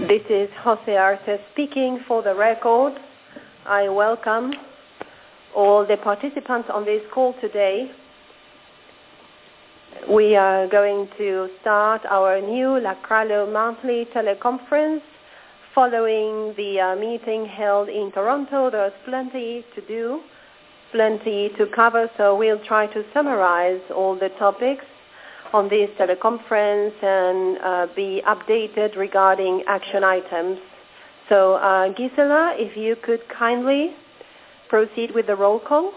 This is Jose Arce speaking. For the record, I welcome all the participants on this call today. We are going to start our new Lacralo monthly teleconference following the meeting held in Toronto. There's plenty to do, plenty to cover, so we'll try to summarize all the topics on this teleconference and be updated regarding action items. So Gisela, if you could kindly proceed with the roll call.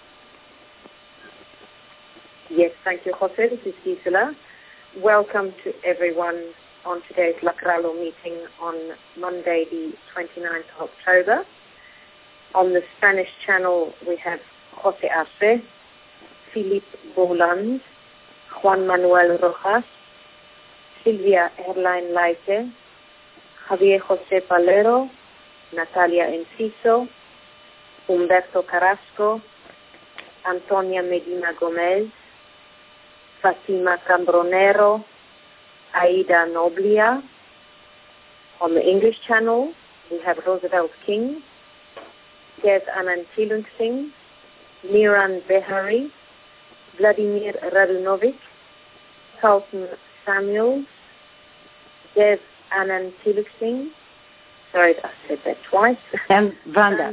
Yes, thank you, Jose. This is Gisela. Welcome to everyone on today's Lacralo meeting on Monday, the 29th of October. On the Spanish channel, we have Jose Arce, Philippe Boland, Juan Manuel Rojas, Silvia Erlain Laite, Javier José Palero, Natalia Enciso, Humberto Carrasco, Antonia Medina Gomez, Fatima Cambronero, Aida Noblia. On the English channel, we have Roosevelt King, Dev Anand Tilungsingh, Miran Behari, Vladimir Radunovic, Carlton Samuels, Dev Anand Tilungsingh, sorry, I said that twice, and Vanda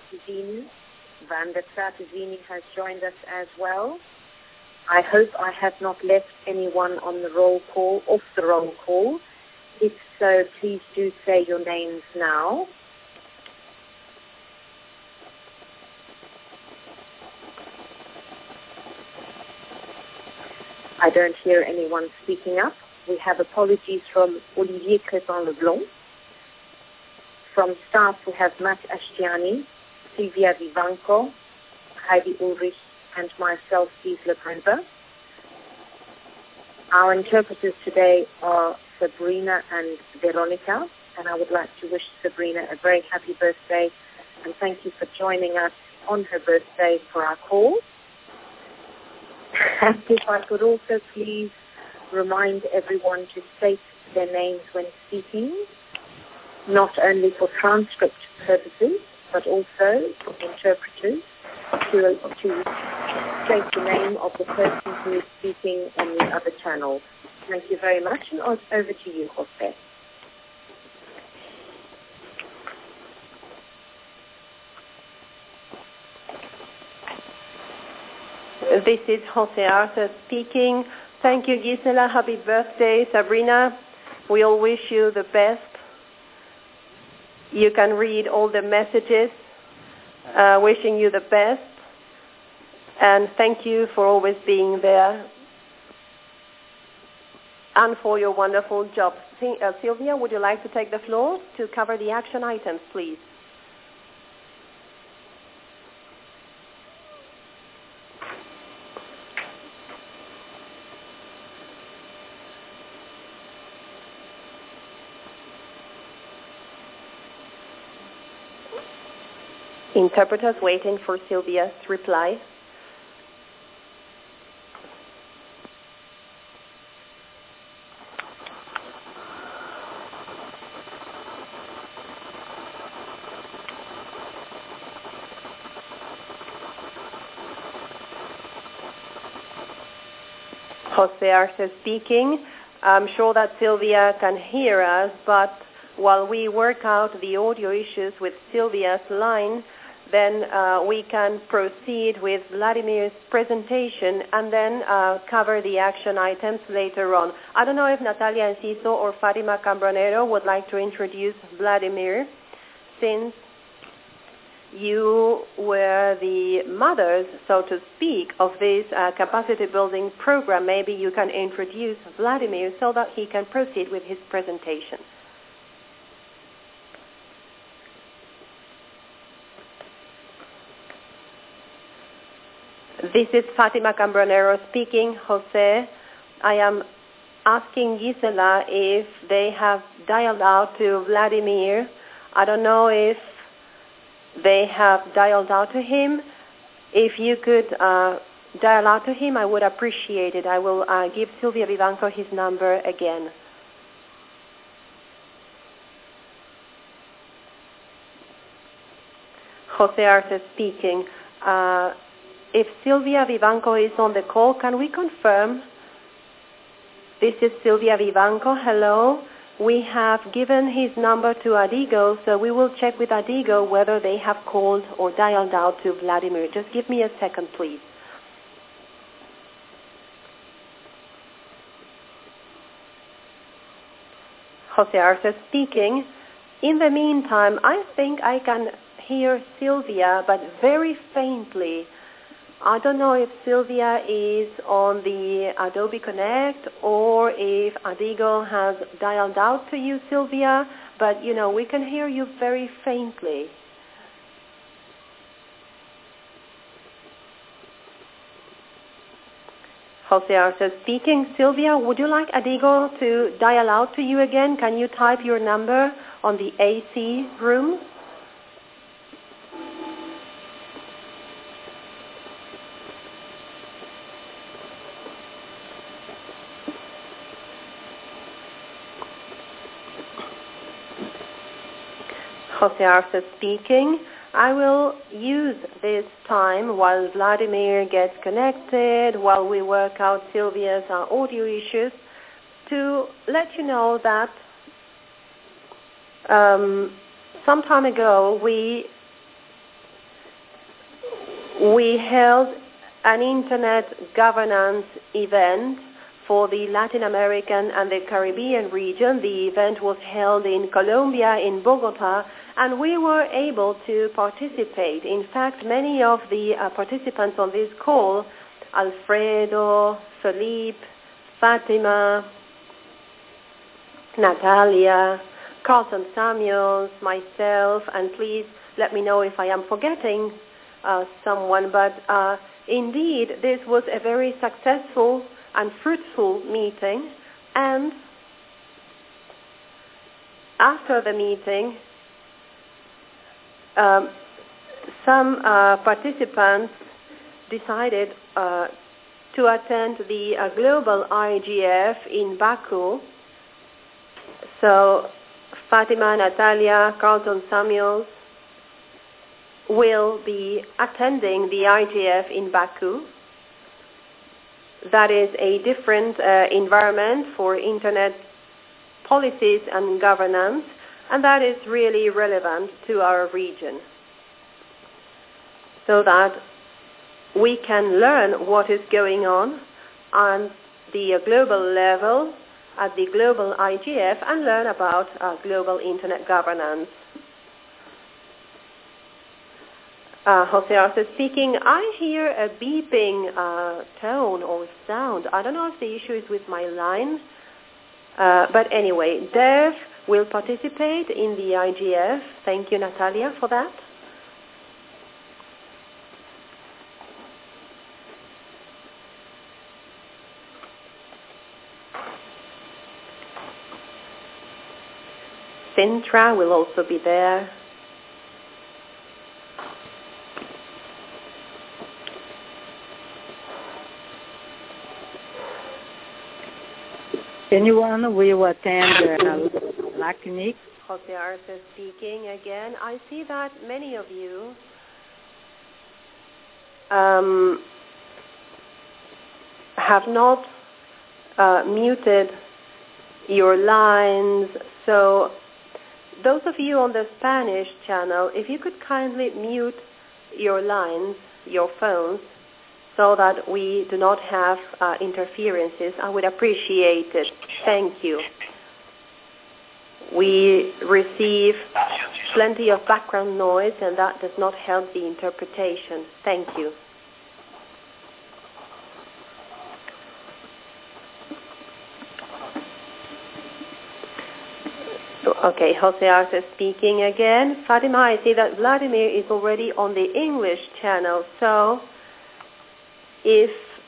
Strategini has joined us as well. I hope I have not left anyone on the roll call, off the roll call. If so, please do say your names now. I don't hear anyone speaking up. We have apologies from Olivier Crépin-Leblond. From staff, we have Matt Ashtiani, Silvia Vivanco, Heidi Ulrich, and myself, Gisela Gruber. Our interpreters today are Sabrina and Veronica, and I would like to wish Sabrina a very happy birthday, and thank you for joining us on her birthday for our call. And if I could also please remind everyone to state their names when speaking, not only for transcript purposes, but also for interpreters to state the name of the person who is speaking on the other channel. Thank you very much, and over to you, Jose. This is Jose Arce speaking. Thank you, Gisela. Happy birthday, Sabrina. We all wish you the best. You can read all the messages wishing you the best. And thank you for always being there and for your wonderful job. Sylvia, would you like to take the floor to cover the action items, please? Interpreters waiting for Sylvia's reply. Jose Arce speaking. I'm sure that Sylvia can hear us, but while we work out the audio issues with Sylvia's line, then we can proceed with Vladimir's presentation and then cover the action items later on. I don't know if Natalia Enciso or Fatima Cambronero would like to introduce Vladimir, since you were the mothers, so to speak, of this capacity building program. Maybe you can introduce Vladimir so that he can proceed with his presentation. This is Fatima Cambronero speaking. Jose, I am asking Gisela if they have dialed out to Vladimir. I don't know if they have dialed out to him. If you could dial out to him, I would appreciate it. I will give Silvia Vivanco his number again. Jose Arce speaking. If Silvia Vivanco is on the call, can we confirm? This is Silvia Vivanco. Hello. We have given his number to Adigo, so we will check with Adigo whether they have called or dialed out to Vladimir. Just give me a second, please. Jose Arce speaking. In the meantime, I think I can hear Silvia, but very faintly. I don't know if Silvia is on the Adobe Connect or if Adigo has dialed out to you, Silvia, but, we can hear you very faintly. Jose Arce speaking. Silvia, would you like Adigo to dial out to you again? Can you type your number on the AC room? Jose Arce speaking. I will use this time while Vladimir gets connected, while we work out Silvia's audio issues, to let you know that some time ago we held an Internet governance event for the Latin American and the Caribbean region. The event was held in Colombia, in Bogota, and we were able to participate. In fact, many of the participants on this call, Alfredo, Felipe, Fatima, Natalia, Carlton Samuels, myself, and please let me know if I am forgetting someone, but indeed this was a very successful and fruitful meeting, and after the meeting, some participants decided to attend the global IGF in Baku. So Fatima, Natalia, Carlton Samuels will be attending the IGF in Baku. That is a different environment for Internet policies and governance, and that is really relevant to our region, so that we can learn what is going on the global level at the global IGF and learn about global Internet governance. Jose Arce speaking. I hear a beeping tone or sound. I don't know if the issue is with my line, but anyway, Dev will participate in the IGF. Thank you, Natalia, for that. Sintra will also be there. Anyone will attend LACNIC? Jose Arce speaking again. I see that many of you have not muted your lines. So those of you on the Spanish channel, if you could kindly mute your lines, your phones, so that we do not have interferences, I would appreciate it. Thank you. We receive plenty of background noise, and that does not help the interpretation. Thank you. Okay, Jose Arce speaking again. Fatima, I see that Vladimir is already on the English channel, so if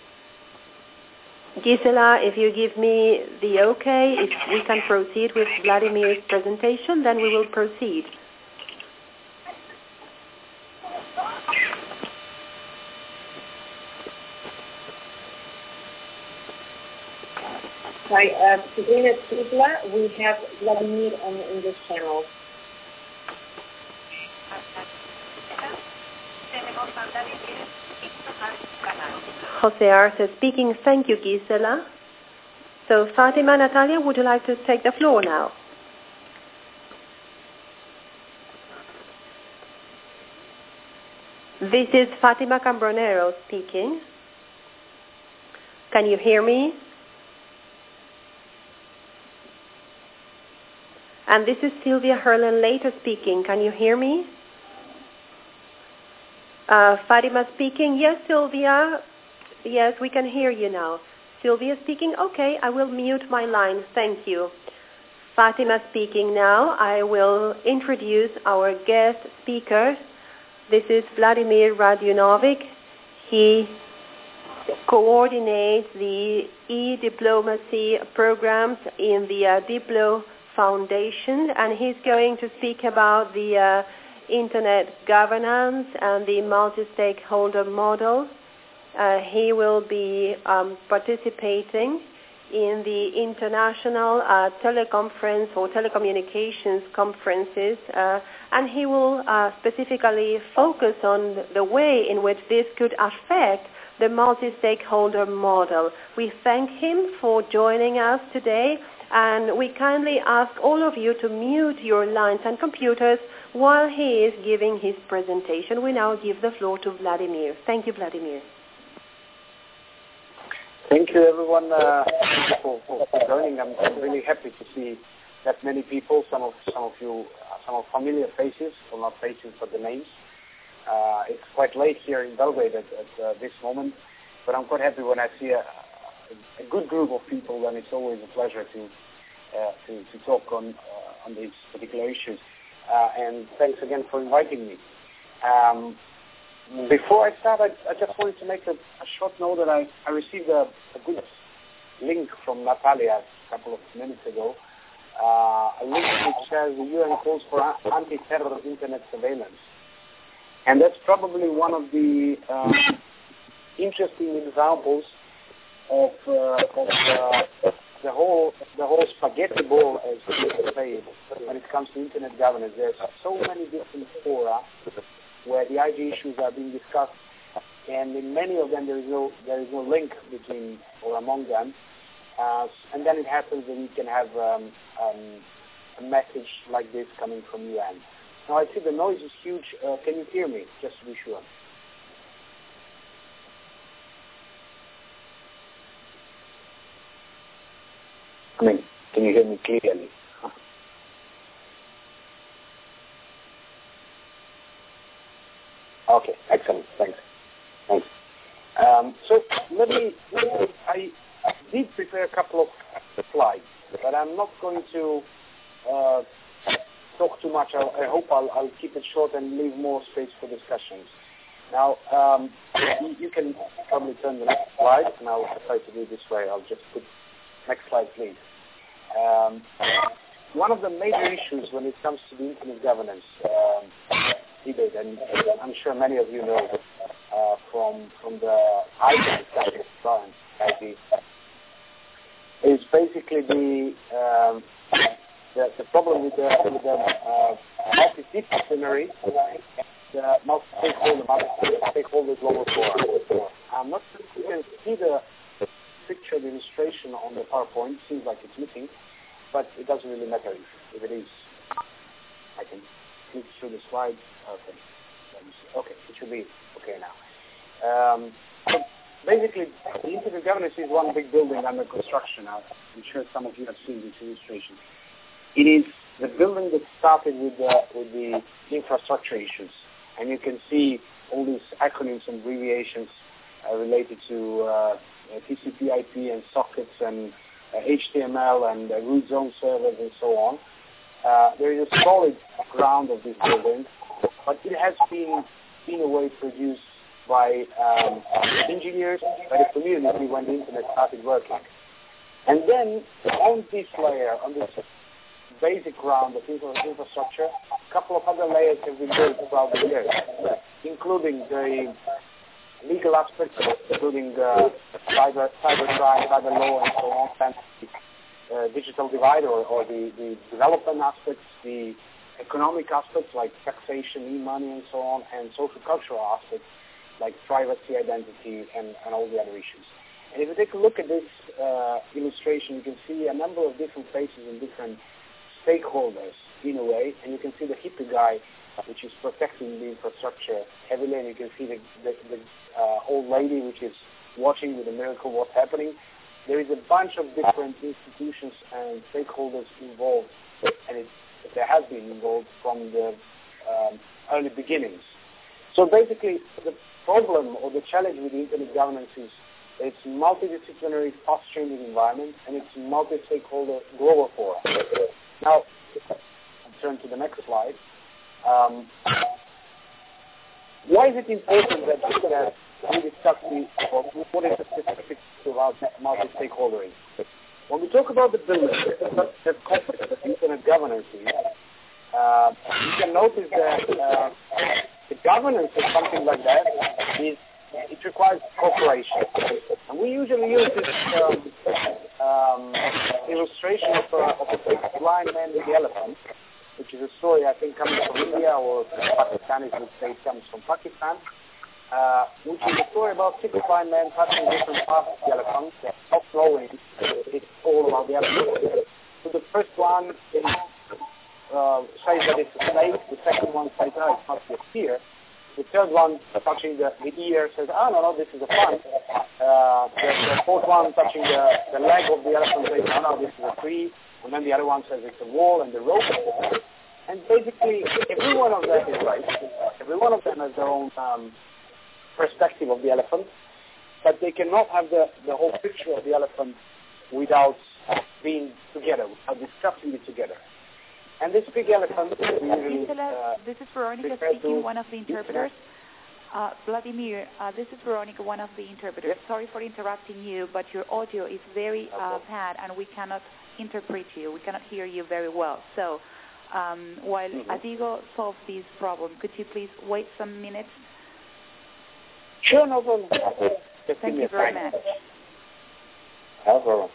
Gisela, if you give me the okay, if we can proceed with Vladimir's presentation, then we will proceed. Hi, Sabrina Gisela, we have Vladimir on the English channel. Jose Arce speaking. Thank you, Gisela. So Fatima, Natalia, would you like to take the floor now? This is Fatima Cambronero speaking. Can you hear me? And this is Sylvia Herlin later speaking. Can you hear me? Fatima speaking. Yes, Sylvia. Yes, we can hear you now. Sylvia speaking. Okay, I will mute my line. Thank you. Fatima speaking now. I will introduce our guest speaker. This is Vladimir Radunovic. He coordinates the e-diplomacy programs in the Diplo Foundation, and he's going to speak about the internet governance and the multi-stakeholder model. He will be participating in the international teleconference or telecommunications conferences, and he will specifically focus on the way in which this could affect the multi-stakeholder model. We thank him for joining us today, and we kindly ask all of you to mute your lines and computers while he is giving his presentation. We now give the floor to Vladimir. Thank you, Vladimir. Thank you, everyone, for joining. I'm really happy to see that many people. Some of you, some of familiar faces, well, not faces, but the names. It's quite late here in Belgrade at this moment, but I'm quite happy when I see a good group of people, and it's always a pleasure to talk on these particular issues. And thanks again for inviting me. Before I start, I just wanted to make a short note that I received a good link from Natalia a couple of minutes ago, a link which says the UN calls for anti-terror internet surveillance. And that's probably one of the interesting examples of the whole spaghetti ball, as people say, when it comes to internet governance. There's so many different fora where the IG issues are being discussed, and in many of them there is no link between or among them. And then it happens that you can have a message like this coming from UN. Now I see the noise is huge. Can you hear me? Just to be sure. I mean, can you hear me clearly? Okay, excellent. Thanks. So I did prepare a couple of slides, but I'm not going to talk too much. I hope I'll keep it short and leave more space for discussions. Now, you can probably turn the next slide, and I'll try to do it this way. I'll just put next slide, please. One of the major issues when it comes to the internet governance debate, and I'm sure many of you know from the IT discussion, is basically the problem with the multidisciplinary, the multi-stakeholder global forum. I'm not sure if you can see the picture, the illustration on the PowerPoint. Seems like it's missing, but it doesn't really matter if it is. I can click through the slides. Okay, let me see. Okay, it should be okay now. So basically, the internet governance is one big building under construction. I'm sure some of you have seen this illustration. It is the building that started with the infrastructure issues, and you can see all these acronyms and abbreviations related to TCP/IP and sockets and HTML and root zone servers and so on. There is a solid ground of this building, but it has been, in a way, produced by engineers, by the community when the internet started working. And then on this layer, on this basic ground of infrastructure, a couple of other layers have been built throughout the years, including the legal aspects, including cyber crime, cyber law, and so on, and the digital divide or the development aspects, the economic aspects like taxation, e-money, and so on, and social cultural aspects. like privacy, identity, and all the other issues. And if you take a look at this illustration, you can see a number of different faces and different stakeholders in a way, and you can see the hippie guy, which is protecting the infrastructure heavily, and you can see the old lady, which is watching with a miracle what's happening. There is a bunch of different institutions and stakeholders involved, and there has been involved from the early beginnings. So basically, the problem or the challenge with the internet governance is it's multidisciplinary, fast-changing environment, and it's multi-stakeholder global forum. Now, I'll turn to the next slide. Why is it important that we discuss what is the specifics about multi-stakeholdering? When we talk about the business, the complex that internet governance is, you can notice that the governance of something like that it requires cooperation. And we usually use this illustration of a big blind man with the elephant, which is a story I think coming from India, or Pakistanis would say it comes from Pakistan, which is a story about six blind men touching different parts of the elephant, not knowing it's all about the elephant. So the first one says that it's a snake, the second one says, no, it must be a steer. The third one touching the ear says, oh, no, this is a plant. The fourth one touching the leg of the elephant says, no, this is a tree. And then the other one says it's a wall and the rope. And basically, every one of them is right. Every one of them has their own perspective of the elephant. But they cannot have the whole picture of the elephant without being together, without discussing it together. And this big elephant usually... this is Veronica speaking, one of the interpreters. Vladimir, this is Veronica, one of the interpreters. Yes. Sorry for interrupting you, but your audio is very bad, and we cannot interpret you. We cannot hear you very well. So while Adigo solves this problem, could you please wait some minutes? Sure, no problem. Thank you very much. No problem.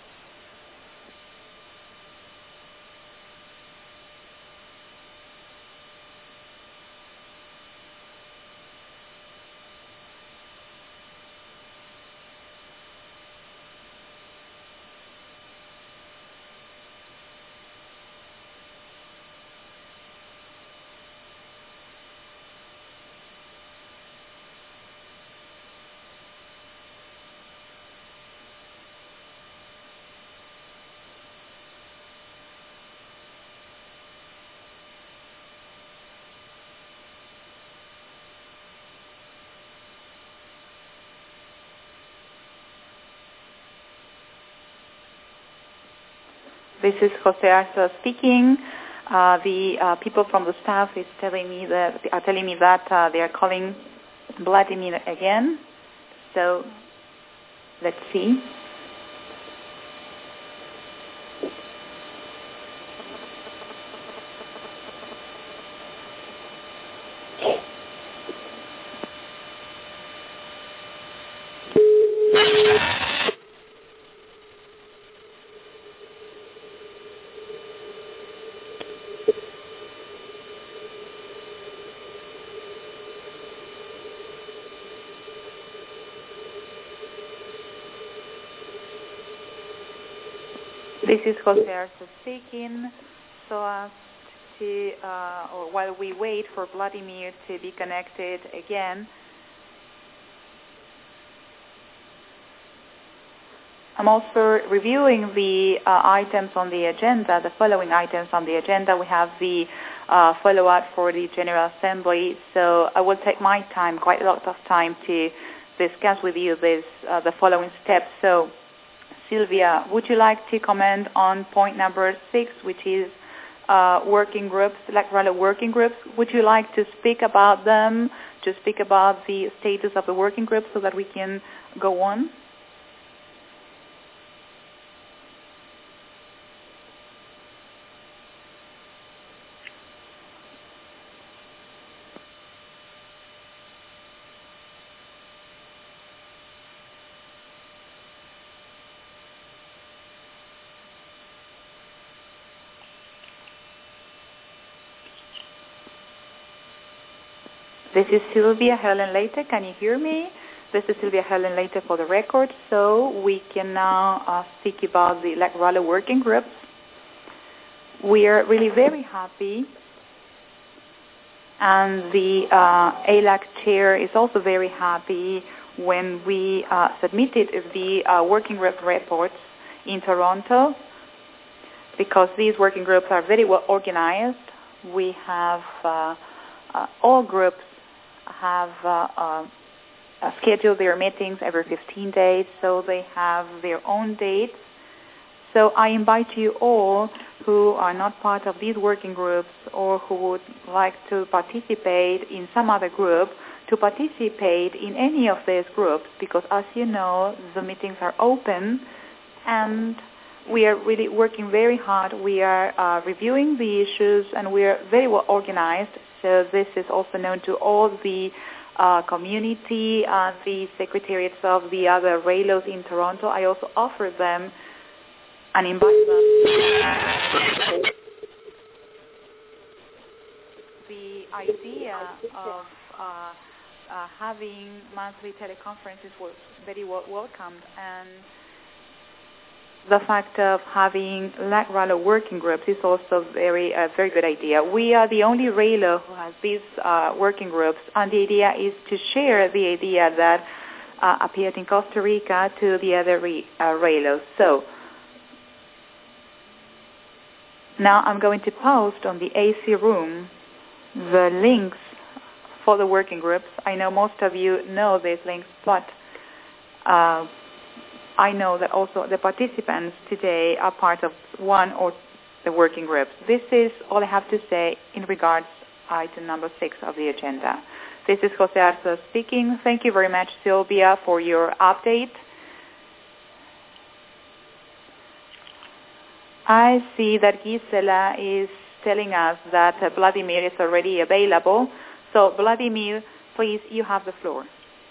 This is Jose Arza speaking. The people from the staff are telling me that they are calling Vladimir again. So let's see. This is Jose Arza speaking. So as to, or while we wait for Vladimir to be connected again, I'm also reviewing the items on the agenda, the following items on the agenda. We have the follow-up for the General Assembly, so I will take my time, quite a lot of time, to discuss with you the following steps. So, Sylvia, would you like to comment on point number 6, which is working groups, electoral working groups? Would you like to speak about them, to speak about the status of the working groups so that we can go on? This is Sylvia Helen Leite. Can you hear me? This is Sylvia Helen Leite for the record. So we can now speak about the LAC Rallo working groups. We are really very happy, and the ALAC chair is also very happy when we submitted the working group reports in Toronto, because these working groups are very well organized. We have all groups have scheduled their meetings every 15 days, so they have their own dates. So I invite you all who are not part of these working groups or who would like to participate in some other group to participate in any of these groups, because as you know, the meetings are open and we are really working very hard. We are reviewing the issues and we are very well organized. So this is also known to all the community, the secretariats of the other RALOs in Toronto. I also offer them and invite them. The idea of having monthly teleconferences was very well welcomed, and the fact of having LAC Rallo working groups is also a very good idea. We are the only RALO who has these working groups, and the idea is to share the idea that appeared in Costa Rica to the other RALOs. So now I'm going to post on the AC room the links for the working groups. I know most of you know these links, but I know that also the participants today are part of one or the working groups. This is all I have to say in regards to item number 6 of the agenda. This is Jose Arzo speaking. Thank you very much, Sylvia, for your update. I see that Gisela is telling us that Vladimir is already available. So, Vladimir, please, you have the floor.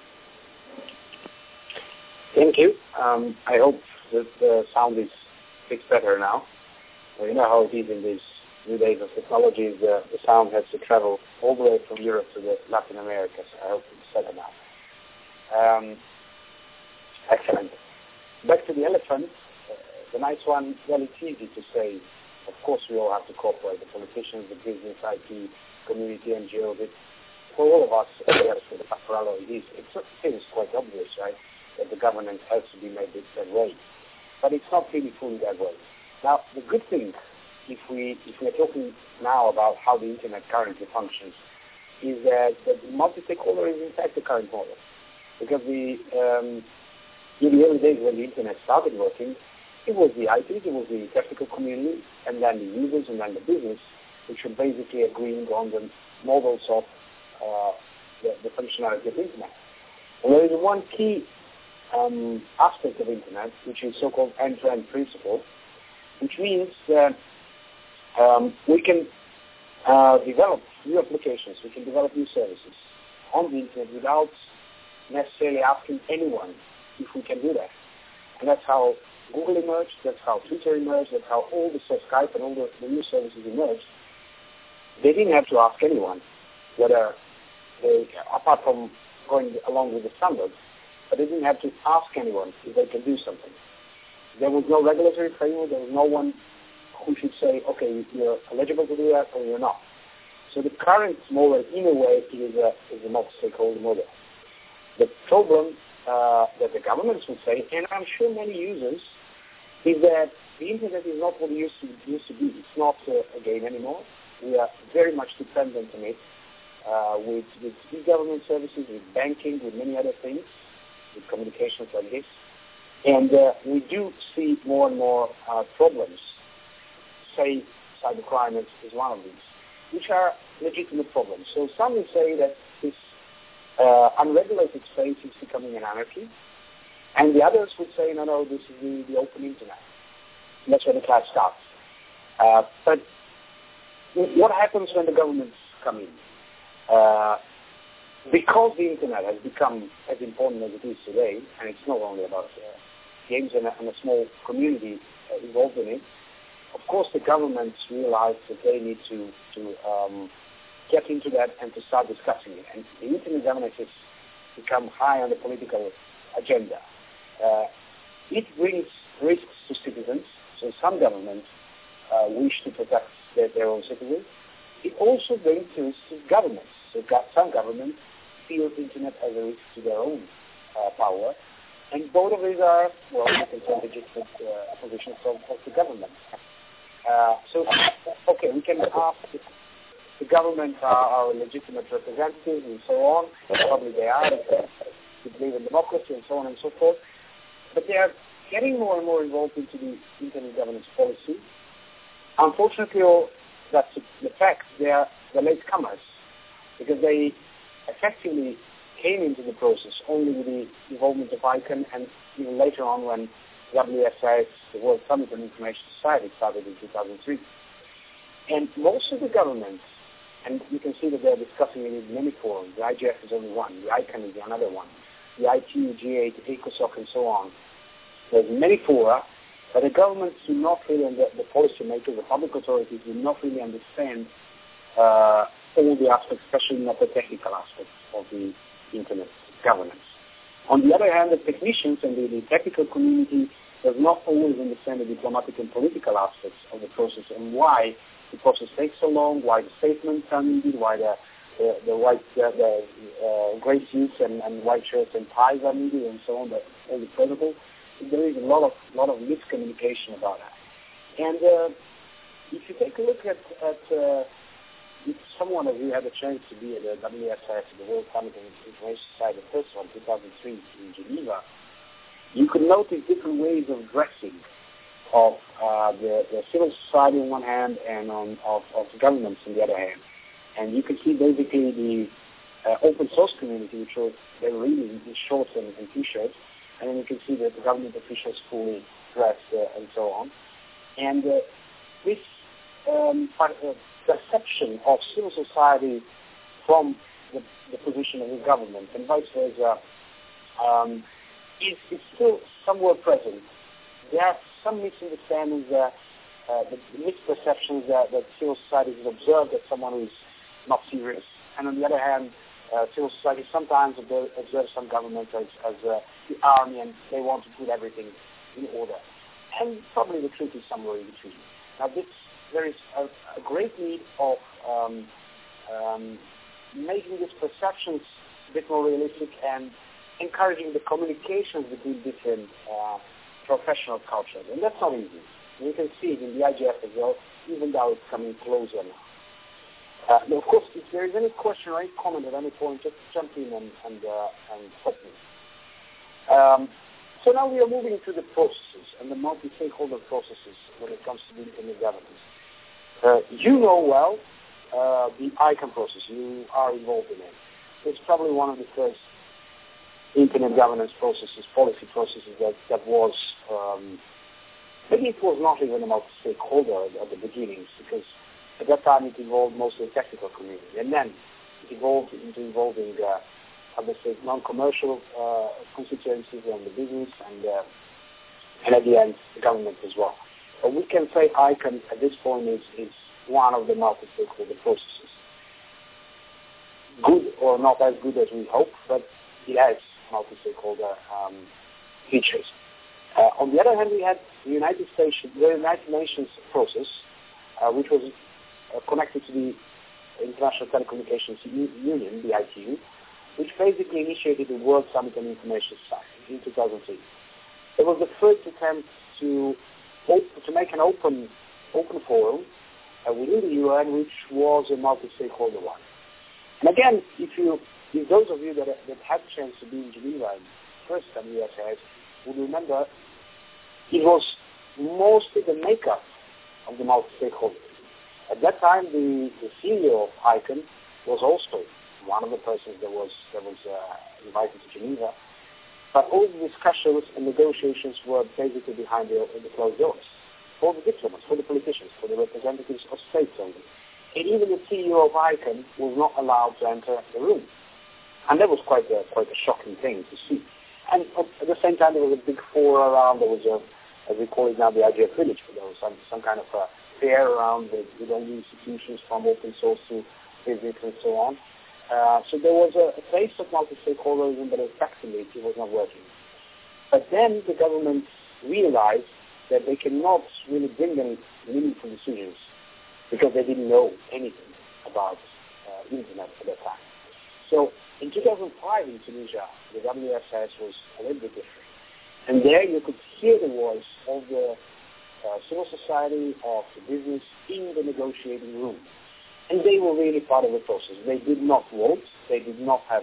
Thank you. I hope that the sound is fixed better now. Well, you know how it is in these new days of technology. The sound has to travel all the way from Europe to Latin America, so I hope it's better now. Excellent. Back to the elephant. The nice one, well, it's easy to say, of course we all have to cooperate, the politicians, the business, IT, community, NGOs. For all of us, yes, for the LAC Rallo, it is quite obvious, right, that the governance has to be made that way. But it's not really fully that way. Now, the good thing, if we are talking now about how the Internet currently functions, is that the multi-stakeholder is in fact the current model. Because in the early days when the Internet started working, it was the IT, it was the technical community, and then the users, and then the business, which were basically agreeing on the models of the functionality of the Internet. And there is one key aspect of Internet, which is so-called end-to-end principle, which means that we can develop new applications, we can develop new services on the Internet without necessarily asking anyone if we can do that. And that's how Google emerged, that's how Twitter emerged, that's how all the Skype and all the new services emerged. They didn't have to ask anyone whether they, apart from going along with the standards, but they didn't have to ask anyone if they can do something. There was no regulatory framework, there was no one who should say, okay, you're eligible to do that or you're not. So the current model, in a way, is a multi-stakeholder model. The problem that the governments would say, and I'm sure many users, is that the Internet is not what it used to be. It's not a game anymore. We are very much dependent on it with e-government services, with banking, with many other things, with communications like this. And we do see more and more problems. Say cybercrime is one of these, which are legitimate problems. So some will say that this unregulated space is becoming an anarchy, and the others would say, no, this is the open Internet. And that's where the clash starts. But what happens when the governments come in? Because the Internet has become as important as it is today, and it's not only about games and a small community involved in it, of course the governments realize that they need to get into that and to start discussing it. And the internet governance has become high on the political agenda. It brings risks to citizens, so some governments wish to protect their own citizens. It also brings risks to governments. So some governments feel the internet as a risk to their own power. And both of these are, well, you can say legitimate positions of the government. Okay, we can ask if the government are our legitimate representatives and so on. Probably they are. They believe in democracy and so on and so forth. But they are getting more and more involved into the internet governance policy. Unfortunately, that's the fact. They are the latecomers because they effectively came into the process only with the involvement of ICANN and even later on when WSIS, the World Summit on Information Society, started in 2003. And most of the governments, and you can see that they're discussing it in many forums. The IGF is only one. The ICANN is another one. The ITU, G8, ECOSOC, and so on. There's many fora, but the governments do not really, and the policymakers, the public authorities do not really understand all the aspects, especially not the technical aspects of the internet governance. On the other hand, the technicians and the technical community does not always understand the diplomatic and political aspects of the process and why the process takes so long, why the statements are needed, why the gray suits and white shirts and ties are needed, and so on. All the protocols. There is a lot of miscommunication about that. And if you take a look at if someone of you had a chance to be at the WSIS, the World Summit on Information Society, the first one, 2003 in Geneva, you could notice different ways of dressing of the civil society on one hand and of the governments on the other hand. And you can see basically the open source community, which was they were really in shorts and t-shirts, and then you can see that the government officials fully dressed and so on. And this perception of civil society from the position of the government and vice versa is still somewhat present. There are some misunderstandings, the misperceptions that civil society is observed as someone who is not serious. And on the other hand, civil society sometimes observes some governments as the army and they want to put everything in order. And probably the truth is somewhere in between. Now, there is a great need of making these perceptions a bit more realistic and encouraging the communications between different professional cultures. And that's not easy. You can see it in the IGF as well, even though it's coming closer now. Now, of course, if there is any question or any comment at any point, just jump in and stop me. So now we are moving to the processes and the multi-stakeholder processes when it comes to the internet governance. You know well the ICANN process. You are involved in it. It's probably one of the first internet governance processes, policy processes that was, maybe it was not even a multi-stakeholder at the beginnings, because at that time it involved mostly the technical community. And then it evolved into involving obviously non-commercial constituencies and the business and at the end the government as well. But we can say ICANN at this point is one of the multi-stakeholder processes. Good or not as good as we hope, but it has multi-stakeholder features. On the other hand, we had the United Nations process, which was connected to the International Telecommunications Union, the ITU, which basically initiated the World Summit on Information Society in 2003. It was the first attempt to make an open forum within the UN, which was a multi-stakeholder one. And again, if those of you that had a chance to be in Geneva in the first WSIS would remember, it was mostly the makeup of the multi-stakeholders. At that time, the CEO of ICANN was also one of the persons that was invited to Geneva. But all the discussions and negotiations were basically behind the closed doors. For the diplomats, for the politicians, for the representatives of states only. And even the CEO of ICANN was not allowed to enter the room. And that was quite a shocking thing to see. And at the same time, there was a big fora around. There was as we call it now, the IGF village. There was some kind of a fair around with all the institutions from open source to business and so on. So there was a place of multi-stakeholderism, but effectively it was not working. But then the government realized that they cannot really bring any meaningful decisions because they didn't know anything about internet at that time. So in 2005 in Tunisia, the WSIS was a little bit different. And there you could hear the voice of the civil society, of the business in the negotiating room. And they were really part of the process. They did not vote. They did not have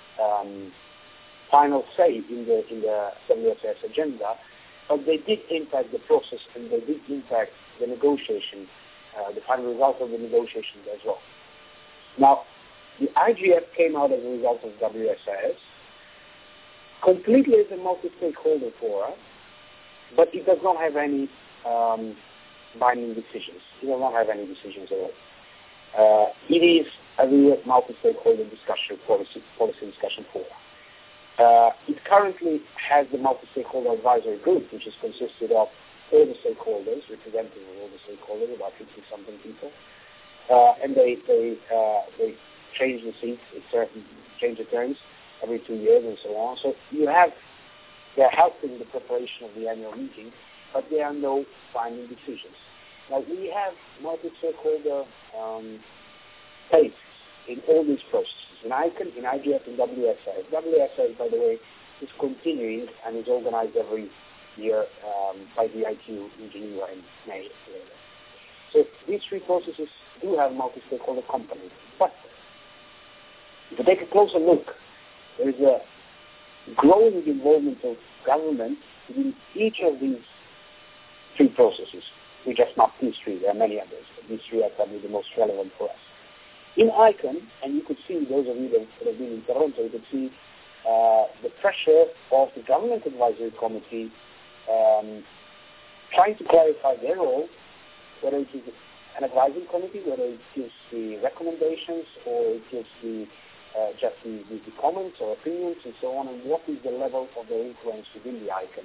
final say in the WSIS agenda, but they did impact the process and they did impact the negotiation, the final result of the negotiations as well. Now, the IGF came out as a result of WSIS, completely as a multi-stakeholder forum, but it does not have any binding decisions. It does not have any decisions at all. It is a real multi-stakeholder discussion, policy discussion forum. It currently has the multi-stakeholder advisory group, which is consisted of all the stakeholders, representatives of all the stakeholders, about 50-something people, and they change the seats, change the terms every 2 years and so on. So they're helping the preparation of the annual meeting, but there are no binding decisions. Now we have multi-stakeholder places in all these processes, in ICANN, in IGF, and WSIS. WSIS, by the way, is continuing and is organized every year by the ITU in Geneva in May. So these three processes do have multi-stakeholder components. But if you take a closer look, there is a growing involvement of government in each of these three processes. We just mapped these three. There are many others, but these three are probably the most relevant for us. In ICANN, and you could see, those of you that have been in Toronto, you could see the pressure of the Government Advisory Committee trying to clarify their role, whether it is an advisory committee, whether it gives the recommendations or it gives just the comments or opinions and so on, and what is the level of their influence within the ICANN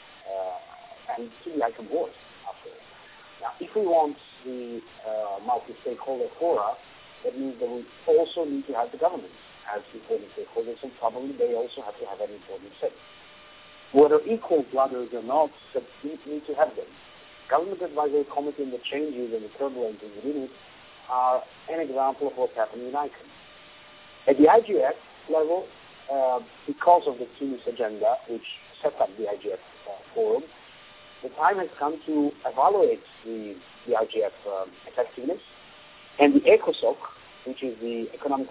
and to the ICANN board, after all. Now, if we want the multi-stakeholder fora, that means that we also need to have the government as important stakeholders, and probably they also have to have an important say. Whether equal to others or not, but we need to have them. Government Advisory Committee and the changes and the turbulences within it are an example of what's happening in ICANN. At the IGF level, because of the Tunis agenda, which set up the IGF forum, the time has come to evaluate the IGF effectiveness, and the ECOSOC, which is the Economic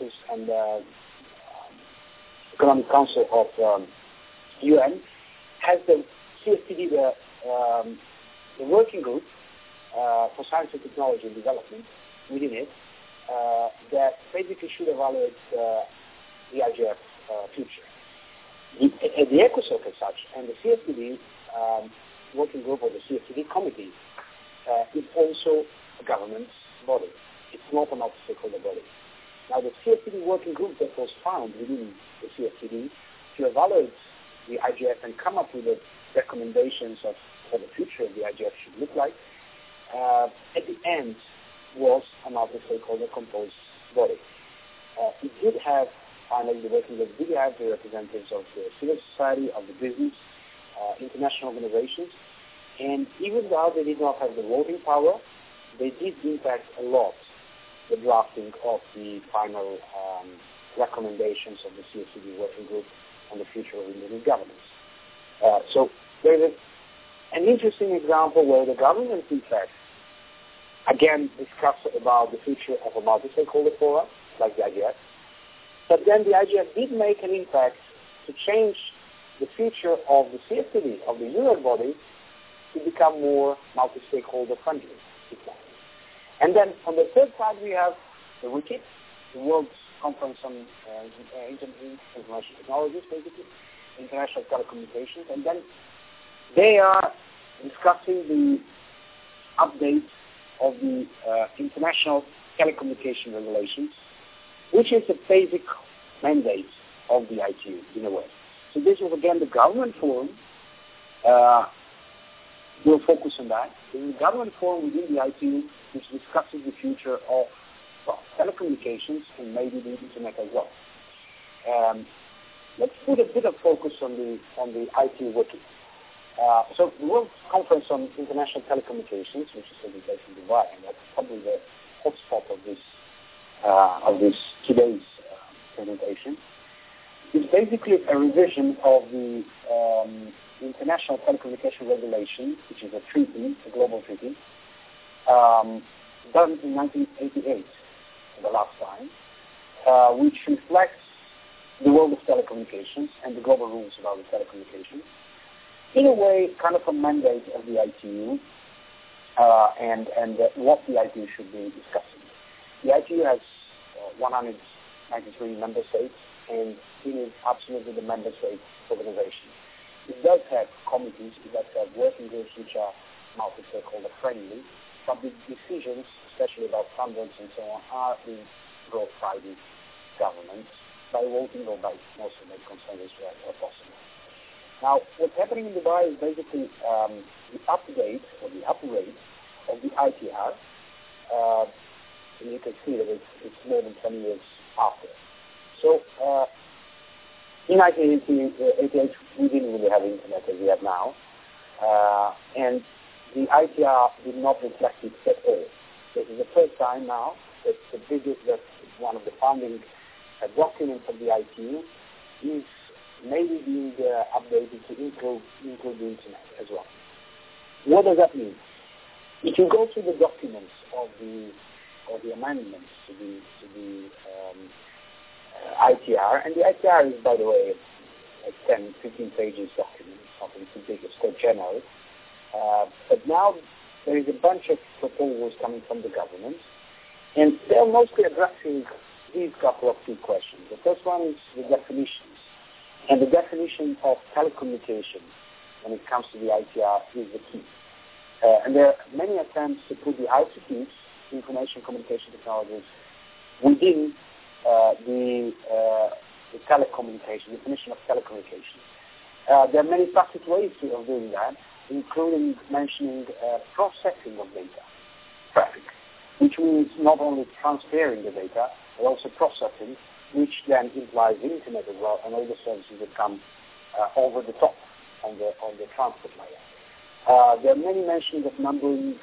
Council of UN, has the CSTD, the working group for science and technology and development within it, that basically should evaluate the IGF future. The ECOSOC as such and the CSTD working group or the CSTD committee is also a government body. It's not a multi-stakeholder body. Now the CSTD working group that was found within the CSTD to evaluate the IGF and come up with the recommendations of what the future of the IGF should look like, at the end was a multi-stakeholder composed body. It did have, finally, the working group did have the representatives of the civil society, of the business, international organizations, and even though they did not have the voting power, they did impact a lot the drafting of the final recommendations of the CSTD working group on the future of Indian governance. So there's an interesting example where the government, in fact, again discussed about the future of a multi-stakeholder forum, like the IGF, but then the IGF did make an impact to change the future of the CSTD, of the UNED body, to become more multi-stakeholder friendly. And then on the third side we have the WICIT, the World Conference on Information Technologies, basically, International Telecommunications, and then they are discussing the update of the International Telecommunication Regulations, which is the basic mandate of the ITU in a way. So this was again the government forum. We'll focus on that. There is a government forum within the ITU which discusses the future of telecommunications and maybe the internet as well. Let's put a bit of focus on the IT wiki. So the World Conference on International Telecommunications, which is taking place in Dubai, and that's probably the hotspot of this today's presentation, is basically a revision of the International Telecommunication Regulation, which is a treaty, a global treaty, done in 1988 for the last time, which reflects the world of telecommunications and the global rules about the telecommunications. In a way, kind of a mandate of the ITU and what the ITU should be discussing. The ITU has 193 member states, and it is absolutely the member state organization. It does have committees, it does have working groups which are multi-stakeholder friendly, but the decisions, especially about standards and so on, are being brought by the governments by voting or by mostly by consensus where possible. Now, what's happening in Dubai is basically the update or the upgrade of the ITR. And you can see that it's more than 20 years after. So in 1988, we didn't really have internet as we have now, and the ITR did not reflect it at all. This is the first time now that that one of the founding documents of the ITU is maybe being updated to include the internet as well. What does that mean? If you go through the documents of the amendments to the ITR, and the ITR is, by the way, a 10, 15 pages document, something too big, it's quite general. But now there is a bunch of proposals coming from the government, and they're mostly addressing these couple of key questions. The first one is the definitions, and the definition of telecommunication when it comes to the ITR is the key. And there are many attempts to put the ICTs, information communication technologies, within the telecommunication, definition of telecommunication. There are many practical ways of doing that, including mentioning processing of data traffic, which means not only transferring the data, but also processing, which then implies the internet as well, and all the services that come over the top on the transport layer. There are many mentions of numbering,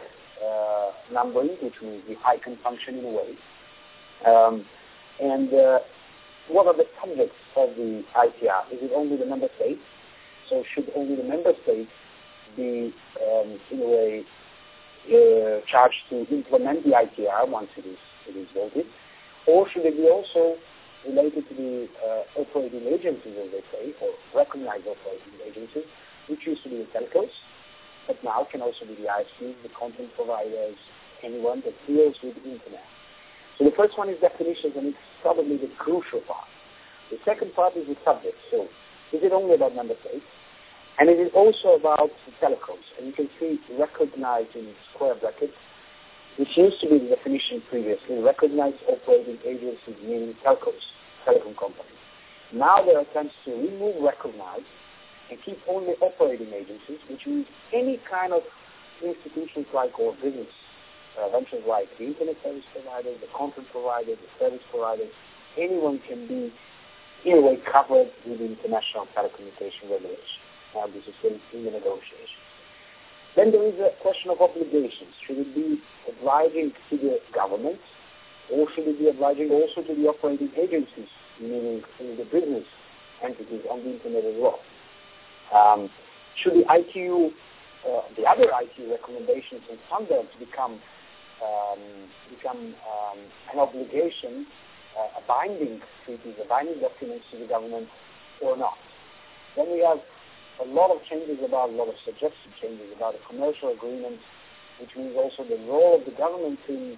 which means the icon function in a way. And what are the subjects of the ITR? Is it only the member states? So should only the member states be, in a way, charged to implement the ITR once it is voted? Or should it be also related to the operating agencies, as they say, or recognized operating agencies, which used to be the telcos, but now can also be the ISPs, the content providers, anyone that deals with the internet. So the first one is definitions, and it's probably the crucial part. The second part is the subject. So is it only about member states? And is it also about the telecoms? And you can see recognized in square brackets, which used to be the definition previously, recognized operating agencies, meaning telcos, telecom companies. Now there are attempts to remove recognized and keep only operating agencies, which means any kind of institutions like or business ventures like the internet service providers, the content providers, the service providers, anyone can be in a way covered with the international telecommunication regulation. Now this is in the negotiations. Then there is a question of obligations. Should it be obliging to the government, or should it be obliging also to the operating agencies, meaning the business entities on the internet as well? Should the ITU, the other ITU recommendations and standards become an obligation, a binding treaties, a binding documents to the government or not? Then we have a lot of suggested changes about the commercial agreements, which means also the role of the government in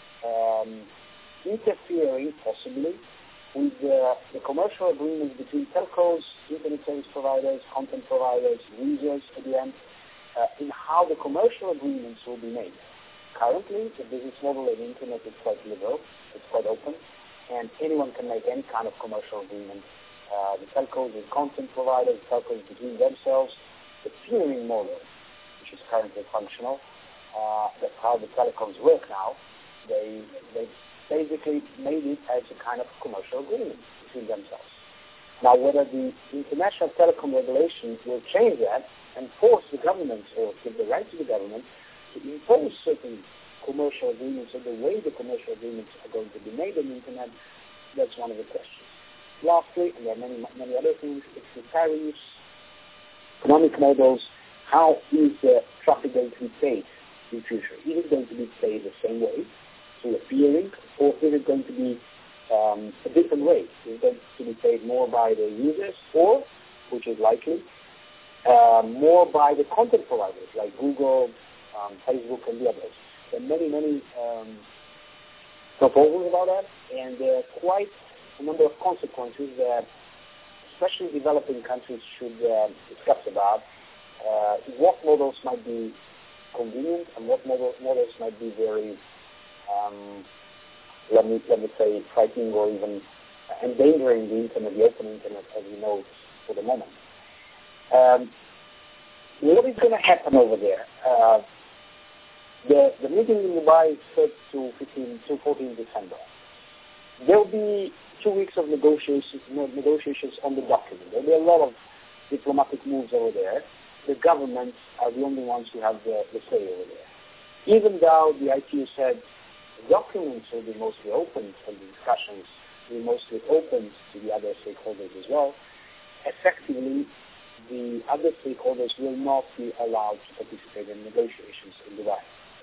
interfering, possibly, with the commercial agreements between telcos, internet service providers, content providers, users at the end, in how the commercial agreements will be made. Currently, the business model of the internet is quite liberal, it's quite open, and anyone can make any kind of commercial agreement. The telcos with content providers, telcos between themselves, the peering model, which is currently functional, that's how the telecoms work now. They basically made it as a kind of commercial agreement between themselves. Now, whether the international telecom regulation will change that and force the government or give the right to the government to impose certain commercial agreements or the way the commercial agreements are going to be made on the internet, that's one of the questions. Lastly, and there are many other things, it's the tariffs, economic models, how is the traffic going to be paid in future? Is it going to be paid the same way, through a peering, or is it going to be a different way? Is it going to be paid more by the users, or, which is likely, more by the content providers like Google, Facebook, and the others? There are many proposals about that, and there are quite a number of consequences that especially developing countries should discuss about. What models might be convenient and what models might be very, let me say, frightening or even endangering the internet, the open internet, as we know for the moment. What is going to happen over there? The meeting in Dubai is set to 14 December. There will be 2 weeks of negotiations on the document. There will be a lot of diplomatic moves over there. The governments are the only ones who have the say over there. Even though the ITU said the documents will be mostly open and the discussions will be mostly open to the other stakeholders as well, effectively the other stakeholders will not be allowed to participate in negotiations in Dubai.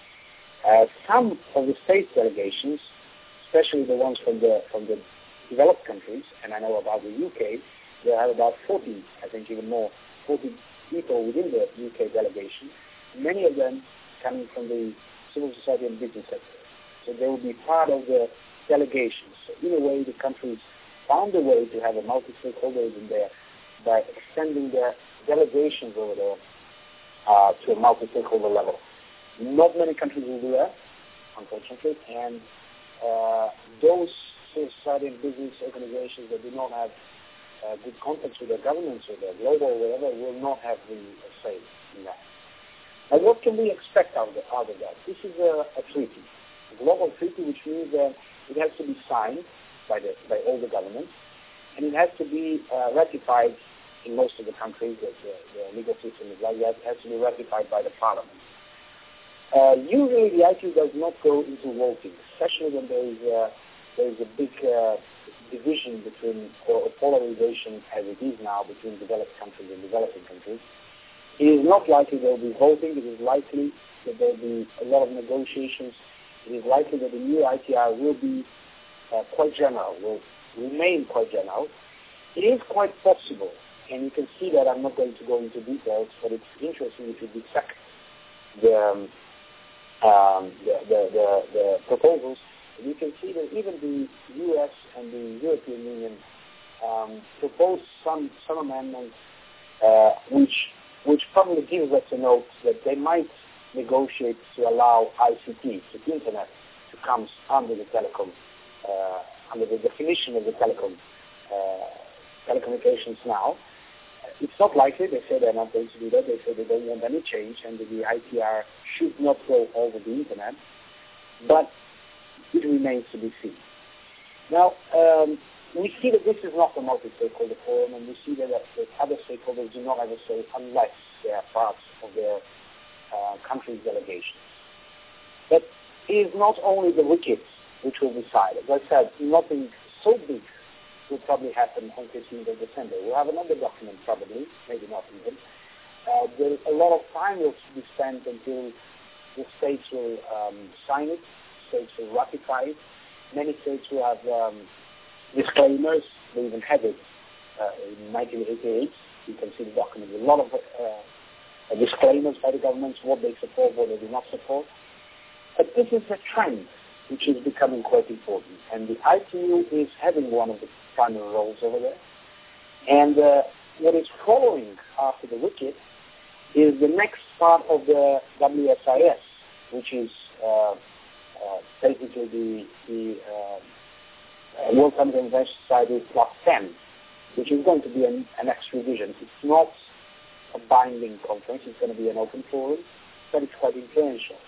Some of the state delegations, especially the ones from the developed countries, and I know about the UK, they have about 40, I think even more, 40 people within the UK delegation, many of them coming from the civil society and business sector. So they will be part of the delegations. So in a way, the countries found a way to have a multi-stakeholders in there by extending their delegations over there to a multi-stakeholder level. Not many countries will do that, unfortunately, and those civil society and business organizations that do not have good contacts with their governments or their global or whatever will not have the say in that. Now, what can we expect out of that? This is a treaty, a global treaty, which means that it has to be signed by all the governments, and it has to be ratified in most of the countries that the legal system is like that. It has to be ratified by the parliament. Usually the ITU does not go into voting, especially when there is a big division between, or polarization as it is now, between developed countries and developing countries. It is not likely there will be voting. It is likely that there will be a lot of negotiations. It is likely that the new ITR will be quite general, will remain quite general. It is quite possible, and you can see that I'm not going to go into details, but it's interesting if you dissect the proposals. You can see that even the U.S. and the European Union proposed some amendments which probably gives us a note that they might negotiate to allow ICT, the internet, to come under the telecom, under the definition of the telecommunications now. It's not likely. They say they're not going to do that. They say they don't want any change, and the ITR should not go over the internet. But it remains to be seen. Now, we see that this is not a multi-stakeholder forum, and we see that other stakeholders do not have a say unless they are part of their country's delegations. But it is not only the wickets which will decide. As I said, nothing so big will probably happen on 15th of December. We'll have another document probably, maybe not even. There a lot of time will be spent until the states will sign it, states will ratify it. Many states will have disclaimers. They even had it in 1988. You can see the document with a lot of disclaimers by the governments, what they support, what they do not support. But this is a trend which is becoming quite important. And the ITU is having one of the primary roles over there. And what is following after the wicket is the next part of the WSIS, which is basically the World Summit Invention Society plus 10, which is going to be an next revision. It's not a binding conference. It's going to be an open forum, but it's quite influential.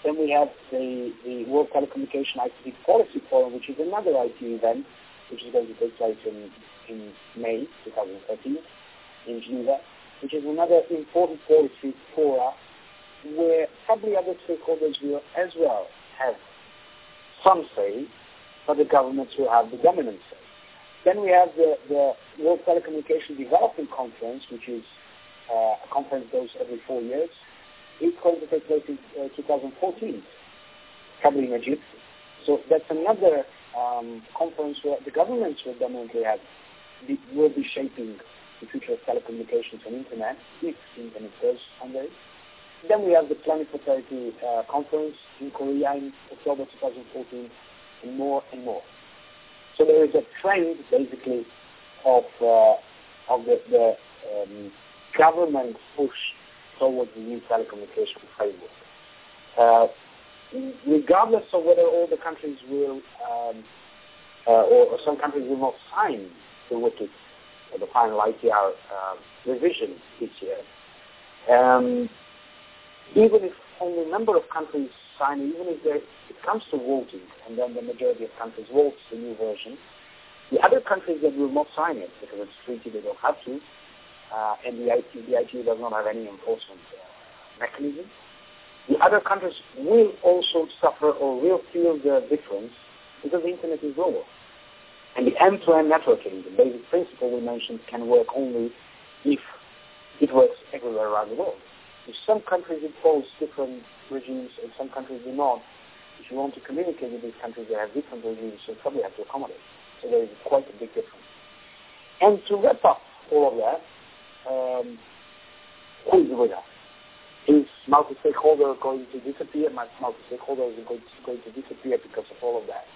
Then we have the World Telecommunication ICT Policy Forum, which is another IT event, which is going to take place in May 2013 in Geneva, which is another important policy fora where probably other stakeholders will as well have some say, but the governments will have the dominant say. Then we have the World Telecommunication Development Conference, which is a conference goes every 4 years. It's going to take place in 2014, probably in Egypt. So that's another conference where the governments will dominantly will be shaping the future of telecommunications and internet, if the internet goes someday. Then we have the Planet Prosperity Conference in Korea in October 2014, and more and more. So there is a trend, basically, of the government push towards the new telecommunication framework. Regardless of whether all the countries will, or some countries will not sign the wicked or the final ITR revision this year, even if only a number of countries sign, even if it comes to voting, and then the majority of countries vote the new version, the other countries that will not sign it, because it's treaty they don't have to, and the ITU does not have any enforcement mechanism, the other countries will also suffer or will feel the difference because the internet is lower. And the end-to-end networking, the basic principle we mentioned, can work only if it works everywhere around the world. If some countries impose different regimes and some countries do not, if you want to communicate with these countries that have different regimes, you probably have to accommodate. So there is quite a big difference. And to wrap up all of that, who is the winner? Is multi-stakeholder going to disappear? Multi-stakeholder is going to disappear because of all of that.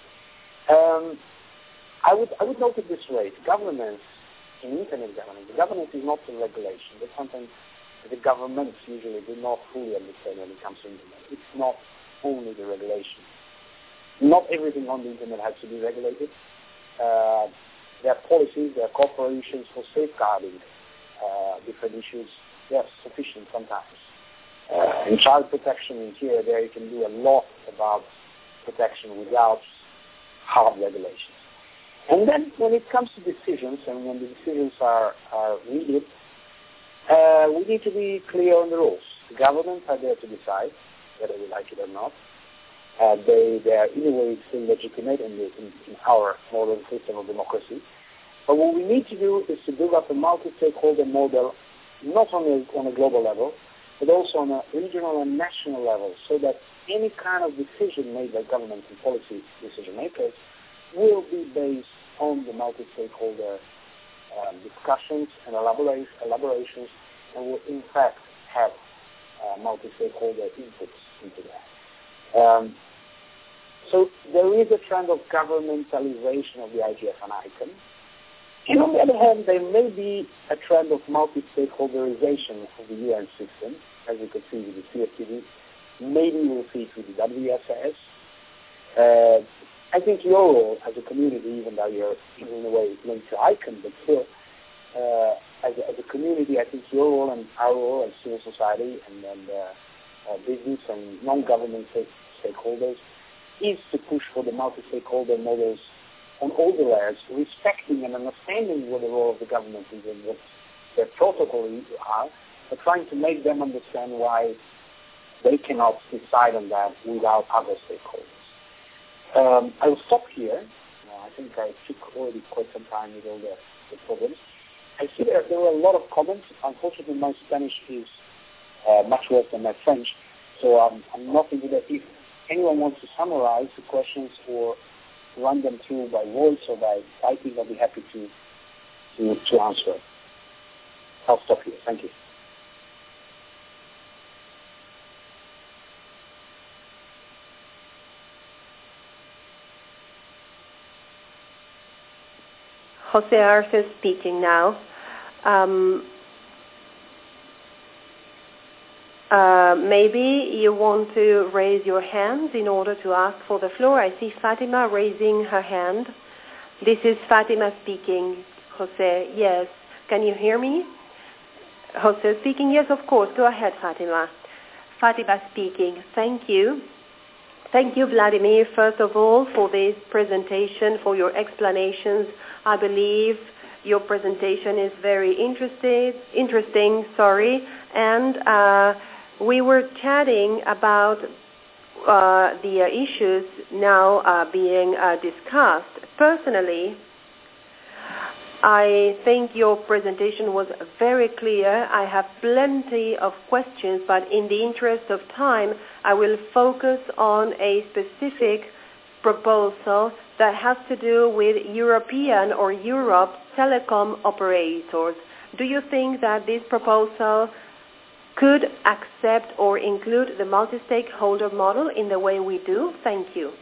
I would note it this way: governance in internet governance, the governance is not the regulation. That's something that the governments usually do not fully understand when it comes to internet. It's not only the regulation. Not everything on the internet has to be regulated. There are policies, there are corporations for safeguarding different issues. They are sufficient sometimes. In child protection, in here, there you can do a lot about protection without hard regulations. And then when it comes to decisions, and when the decisions are needed, we need to be clear on the rules. The governments are there to decide whether we like it or not. They are in a way still legitimate in our modern system of democracy. But what we need to do is to build up a multi-stakeholder model, not only on a global level, but also on a regional and national level, so that any kind of decision made by government and policy decision makers will be based on the multi-stakeholder discussions and elaborations, and will in fact have multi-stakeholder inputs into that. So there is a trend of governmentalization of the IGF and ICANN. And on the other hand, there may be a trend of multi-stakeholderization of the UN system, as you can see with the CFTV. Maybe we'll see it with the WSS. I think your role as a community, even though you're in a way linked to ICANN, but still, as a community, I think your role and our role as civil society and business and non-government stakeholders is to push for the multi-stakeholder models on all the layers, respecting and understanding what the role of the government is and what their protocols are, but trying to make them understand why they cannot decide on that without other stakeholders. I will stop here. I think I took already quite some time with all the problems. I see there were a lot of comments. Unfortunately, my Spanish is much worse than my French, so I'm not into that. If anyone wants to summarize the questions or run them through by voice or by typing, I'll be happy to answer. I'll stop here. Thank you. Jose Arce speaking now. Maybe you want to raise your hands in order to ask for the floor. I see Fatima raising her hand. This is Fatima speaking. Jose, yes. Can you hear me? Jose speaking, yes, of course. Go ahead, Fatima. Fatima speaking. Thank you. Thank you, Vladimir, first of all, for this presentation, for your explanations. I believe your presentation is very interesting, and we were chatting about the issues now being discussed. Personally, I think your presentation was very clear. I have plenty of questions, but in the interest of time, I will focus on a specific proposal that has to do with European or Europe telecom operators. Do you think that this proposal could accept or include the multi-stakeholder model in the way we do? Thank you.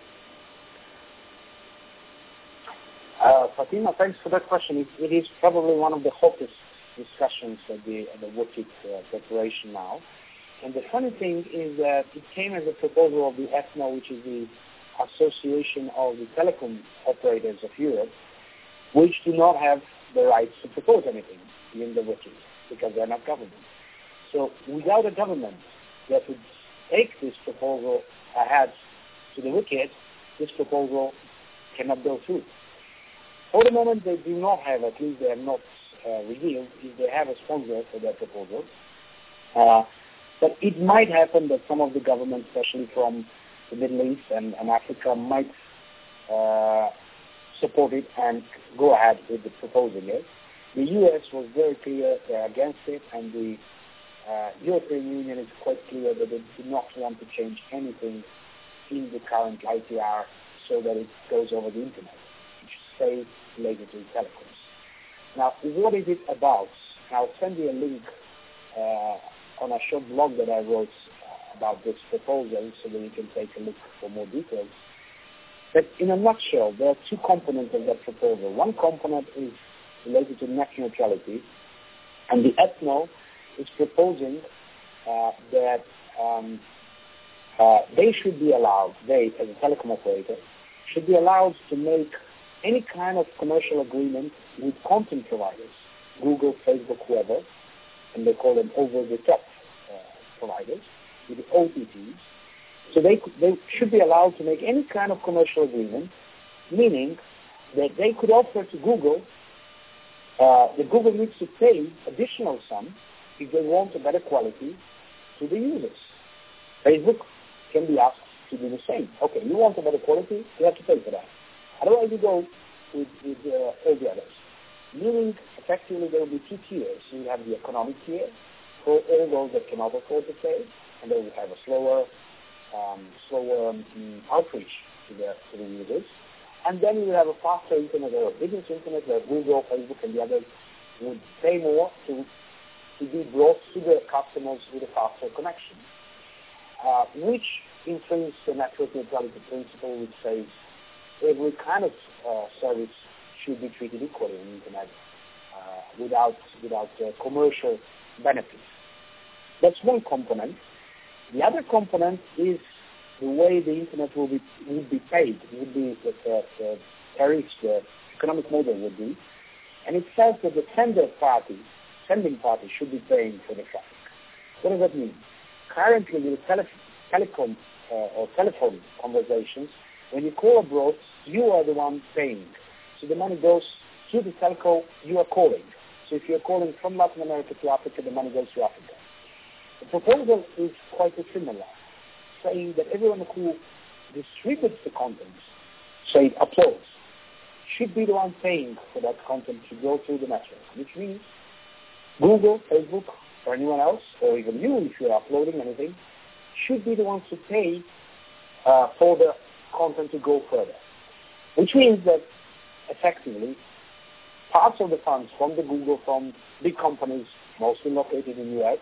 Fatima, thanks for that question. It is probably one of the hottest discussions at the WCIT preparation now. And the funny thing is that it came as a proposal of the ETNO, which is the Association of the Telecom Operators of Europe, which do not have the rights to propose anything in the WCIT because they're not government. So without a government that would take this proposal ahead to the WCIT, this proposal cannot go through. For the moment, they do not have, at least they have not revealed, if they have a sponsor for their proposal. But it might happen that some of the governments, especially from the Middle East and Africa, might support it and go ahead with the proposing it. The US was very clear they're against it, and the European Union is quite clear that they do not want to change anything in the current ITR so that it goes over the internet, which stays related to telecoms. Now, what is it about? I'll send you a link on a short blog that I wrote about this proposal so that you can take a look for more details. But in a nutshell, there are two components of that proposal. One component is related to net neutrality, and the ETNO is proposing that they should be allowed, they as a telecom operator, should be allowed to make any kind of commercial agreement with content providers, Google, Facebook, whoever, and they call them over-the-top providers, with the OTTs. So they should be allowed to make any kind of commercial agreement, meaning that they could offer to Google, that Google needs to pay additional sum if they want a better quality to the users. Facebook can be asked to do the same. Okay, you want a better quality, you have to pay for that. Otherwise you go with all the others. Meaning, effectively, there will be two tiers. You have the economic tier for all those that cannot afford to pay, and they will have a slower outreach to the users. And then you have a faster internet or a business internet where Google, Facebook, and the others would pay more to be brought to the customers with a faster connection, which infringes the network neutrality principle, which says every kind of service should be treated equally on the internet without commercial benefits. That's one component. The other component is the way the internet would be paid, would be the tariffs, the economic model would be, and it says that the sending party should be paying for the traffic. What does that mean? Currently, with telecom or telephone conversations, when you call abroad, you are the one paying. So the money goes to the telco you are calling. So if you're calling from Latin America to Africa, the money goes to Africa. The proposal is quite similar, saying that everyone who distributes the content, say uploads, should be the one paying for that content to go through the network, which means Google, Facebook, or anyone else, or even you if you're uploading anything, should be the ones to pay for the content to go further. Which means that effectively parts of the funds from the Google, from big companies, mostly located in the US,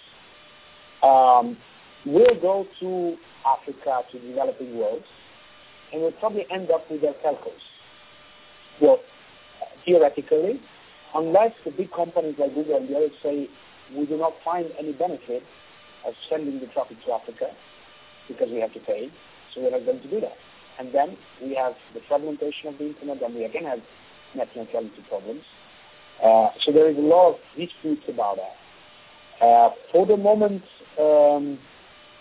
will go to Africa, to developing worlds, and will probably end up with their telcos. Well, theoretically, unless the big companies like Google and the others say, we do not find any benefit of sending the traffic to Africa because we have to pay, so we're not going to do that. And then we have the fragmentation of the internet, and we again have net neutrality problems. So there is a lot of disputes about that. For the moment,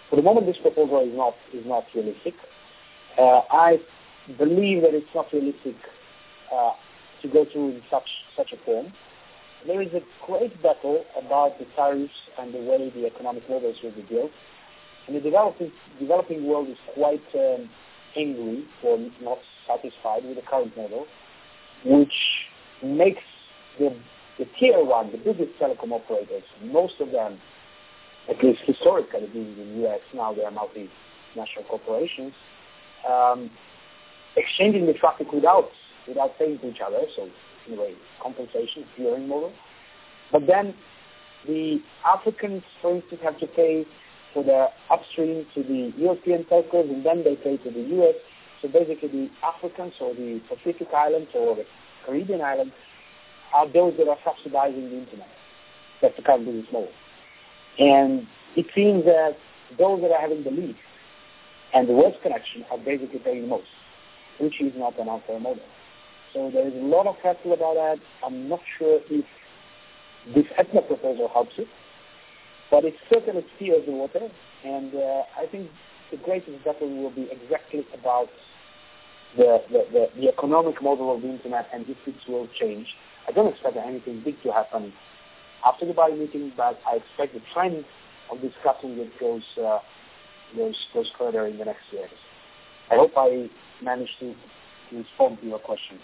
For the moment, this proposal is not realistic. I believe that it's not realistic to go through in such a form. There is a great battle about the tariffs and the way the economic models will be built. And the developing world is quite angry or not satisfied with the current model, which makes the tier one, the biggest telecom operators, most of them, at least historically being in the US, now they are multinational corporations, exchanging the traffic without paying to each other, so anyway, compensation, clearing model. But then the Africans, for instance, have to pay for their upstream to the European telcos, and then they pay to the US. So basically the Africans or the Pacific Islands or the Caribbean Islands are those that are subsidizing the internet. That's the current business model. And it seems that those that are having the least and the worst connection are basically paying the most, which is not an unfair model. So there is a lot of hassle about that. I'm not sure if this ETNA proposal helps it, but it certainly steers the water, and I think the greatest battle will be exactly about the economic model of the internet and if it will change. I don't expect anything big to happen after the Bali meeting, but I expect the trend of discussing it goes further in the next years. I hope I managed to respond to your question.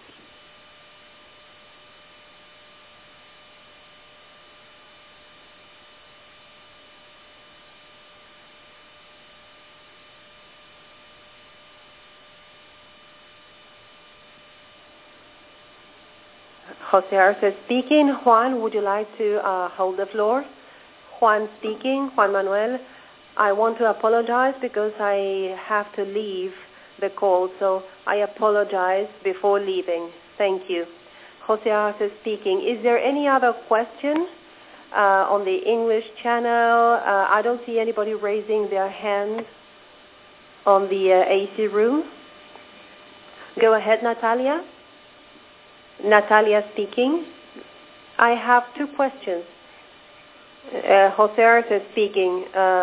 Jose Arce speaking. Juan, would you like to hold the floor? Juan speaking. Juan Manuel. I want to apologize because I have to leave the call, so I apologize before leaving. Thank you. Jose Arce speaking. Is there any other question on the English channel? I don't see anybody raising their hand on the AC room. Go ahead, Natalia. Natalia speaking. I have two questions. Jose Arce speaking.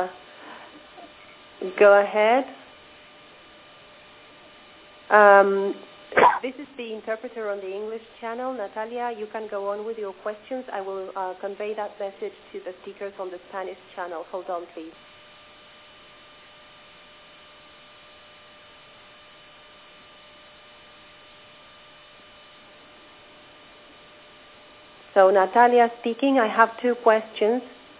Go ahead. This is the interpreter on the English channel. Natalia, you can go on with your questions. I will convey that message to the speakers on the Spanish channel. Hold on, please. So Natalia speaking, I have two questions.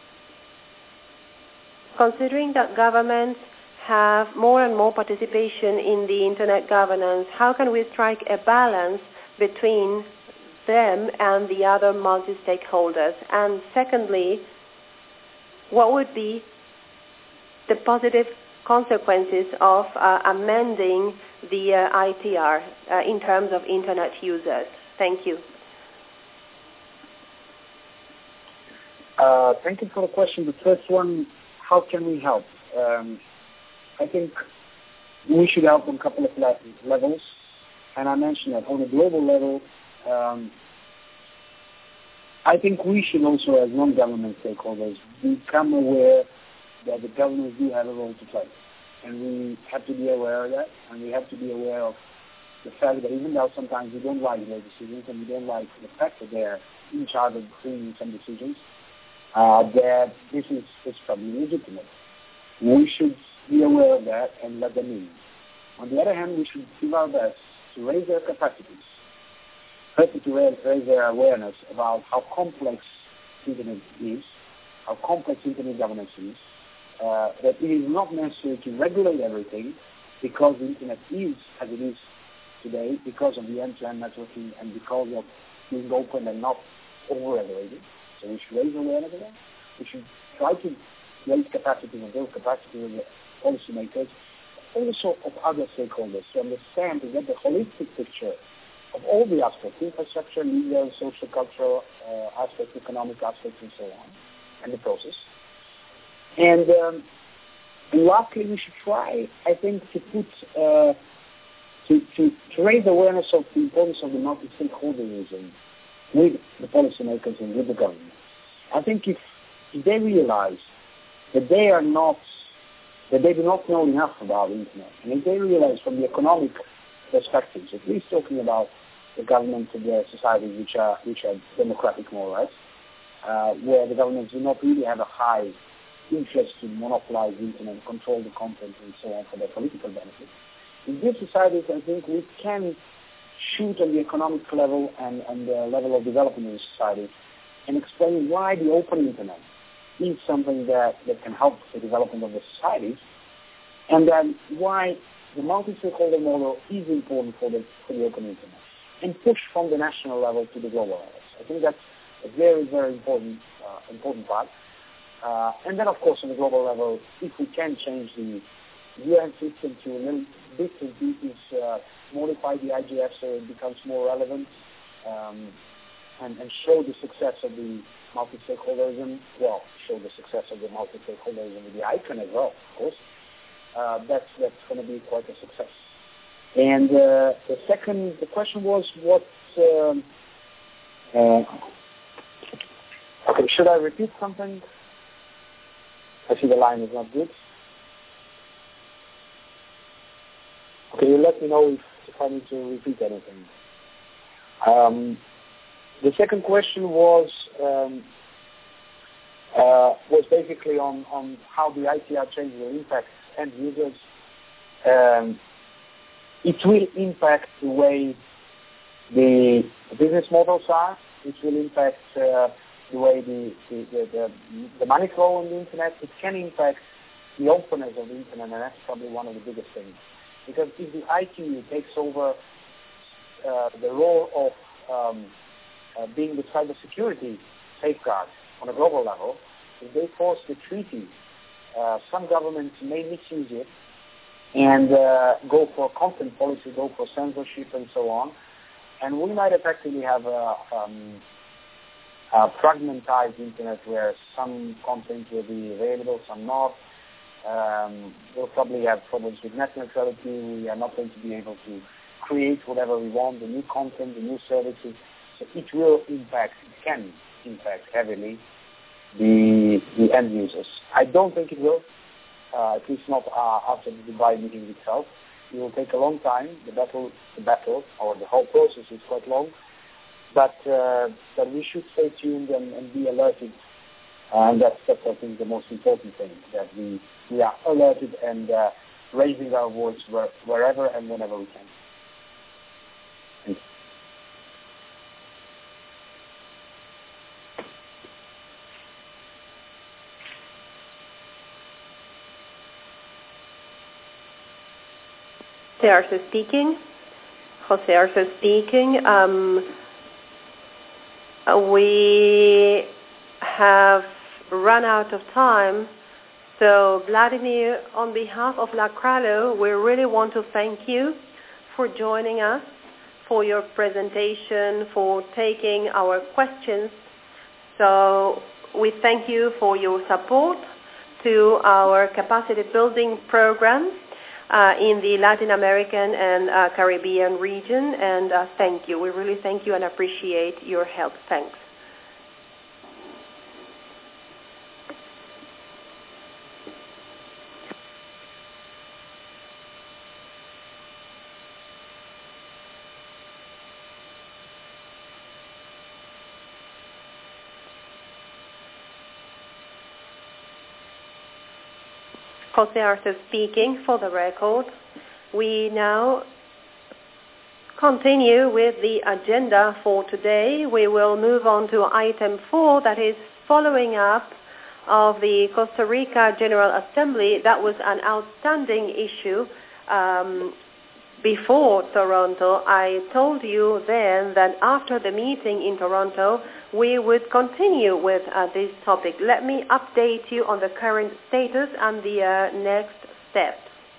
Considering that governments have more and more participation in the internet governance, how can we strike a balance between them and the other multi-stakeholders? And secondly, what would be the positive consequences of amending the ITR in terms of internet users? Thank you. Thank you for the question. The first one, how can we help? I think we should help on a couple of levels, and I mentioned that on a global level, I think we should also, as non-government stakeholders, become aware that the governments do have a role to play, and we have to be aware of that, and we have to be aware of the fact that even though sometimes we don't like their decisions and we don't like the fact that they're in charge of bringing some decisions, that this is probably legitimate. We should be aware of that and let them in. On the other hand, we should do our best to raise their capacities, firstly to raise their awareness about how complex internet is, how complex internet governance is, that it is not necessary to regulate everything because the internet is as it is today because of the end-to-end networking and because of being open and not over-regulated. So we should raise awareness of that. We should try to raise capacity and build capacity of the policymakers, also of other stakeholders, to understand, to get the holistic picture of all the aspects, infrastructure, legal, social, cultural aspects, economic aspects, and so on, and the process. And lastly, we should try, I think, to put to raise awareness of the importance of the multi-stakeholderism with the policymakers and with the government. I think if they realize that they are not that they do not know enough about the internet. And if they realize from the economic perspectives, at least talking about the governments and the societies which are democratic more or less, where the governments do not really have a high interest to monopolize the internet, control the content and so on for their political benefit. In these societies, I think we can shoot on the economic level and the level of development in the society and explain why the open internet is something that can help the development of the societies, and then why the multi-stakeholder model is important for the open internet, and push from the national level to the global level. I think that's a very, very important part. And then, of course, on the global level, if we can change the UN system to a little bits and pieces, modify the IGF so it becomes more relevant, and show the success of the multi-stakeholderism, show the success of the multi-stakeholderism with the ICANN as well, of course, that's going to be quite a success. And the question was what, okay, should I repeat something? I see the line is not good. Okay, you let me know if I need to repeat anything. The second question was basically on how the ITR change will impact end users. It will impact the way the business models are. It will impact the way the money flow on the internet. It can impact the openness of the internet, and that's probably one of the biggest things. Because if the ITU takes over the role of being the cybersecurity safeguard on a global level, if they force the treaty, some governments may misuse it and go for content policy, go for censorship and so on. And we might effectively have a fragmentized internet where some content will be available, some not. We'll probably have problems with net neutrality. We are not going to be able to create whatever we want, the new content, the new services. So it can impact heavily the end users. I don't think it will, at least not after the Dubai meeting itself. It will take a long time. The battle, or the whole process is quite long. But we should stay tuned and be alerted. And that's I think, the most important thing, that we are alerted and raising our voice wherever and whenever we can. Thank you. Jose Arce speaking. We have run out of time, so Vladimir, on behalf of Lacralo, we really want to thank you for joining us, for your presentation, for taking our questions. So we thank you for your support to our capacity building program in the Latin American and Caribbean region, and thank you. We really thank you and appreciate your help. Thanks. Jose Arce speaking, for the record. We now continue with the agenda for today. We will move on to item 4, that is following up of the Costa Rica General Assembly. That was an outstanding issue before Toronto. I told you then that after the meeting in Toronto, we would continue with this topic. Let me update you on the current status and the next steps.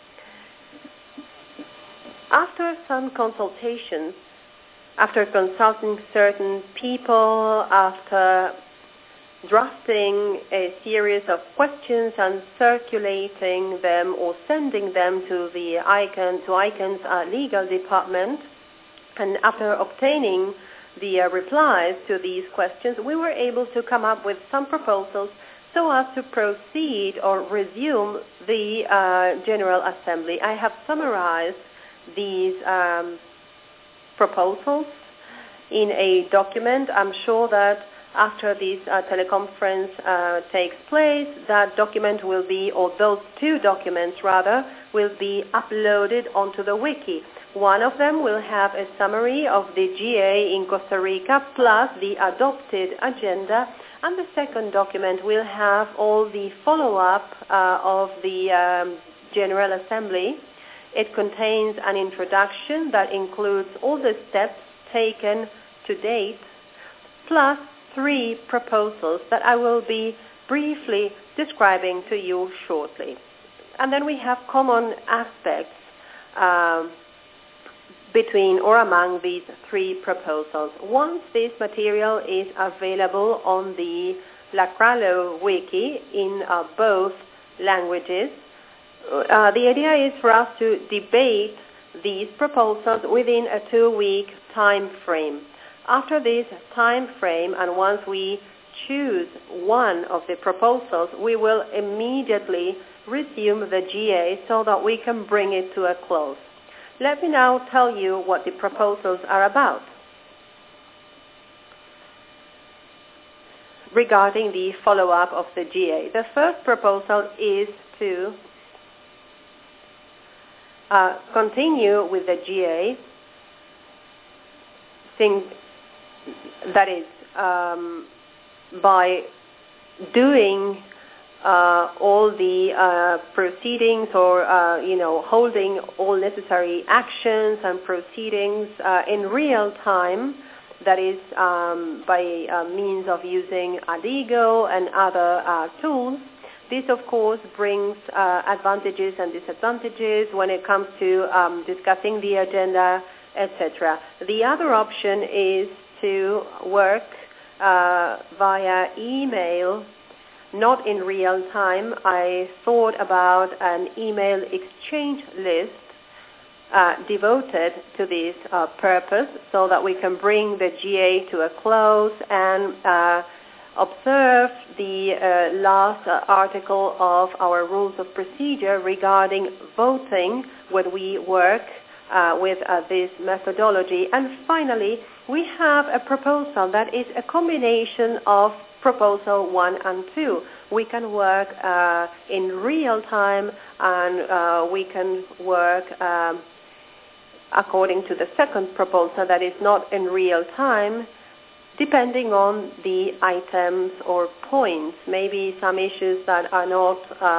After some consultations, after consulting certain people, after drafting a series of questions and circulating them or sending them to the ICANN's legal department, and after obtaining the replies to these questions, we were able to come up with some proposals so as to proceed or resume the General Assembly. I have summarized these proposals in a document. I'm sure that after this teleconference takes place, that document will be, or those two documents rather, will be uploaded onto the wiki. One of them will have a summary of the GA in Costa Rica plus the adopted agenda, and the second document will have all the follow-up of the General Assembly. It contains an introduction that includes all the steps taken to date, plus 3 proposals that I will be briefly describing to you shortly. And then we have common aspects between or among these 3 proposals. Once this material is available on the Lacralo wiki in both languages, the idea is for us to debate these proposals within a 2-week time frame. After this time frame, and once we choose one of the proposals, we will immediately resume the GA so that we can bring it to a close. Let me now tell you what the proposals are about. Regarding the follow-up of the GA, the first proposal is to continue with the GA, that is, by doing all the proceedings or, holding all necessary actions and proceedings in real time, that is, by means of using Adigo and other tools. This, of course, brings advantages and disadvantages when it comes to discussing the agenda, etc. The other option is to work via email, not in real time. I thought about an email exchange list devoted to this purpose so that we can bring the GA to a close and observe the last article of our rules of procedure regarding voting when we work with this methodology. And finally, we have a proposal that is a combination of proposal 1 and 2. We can work in real time, and we can work according to the second proposal that is not in real time, depending on the items or points. Maybe some issues that are not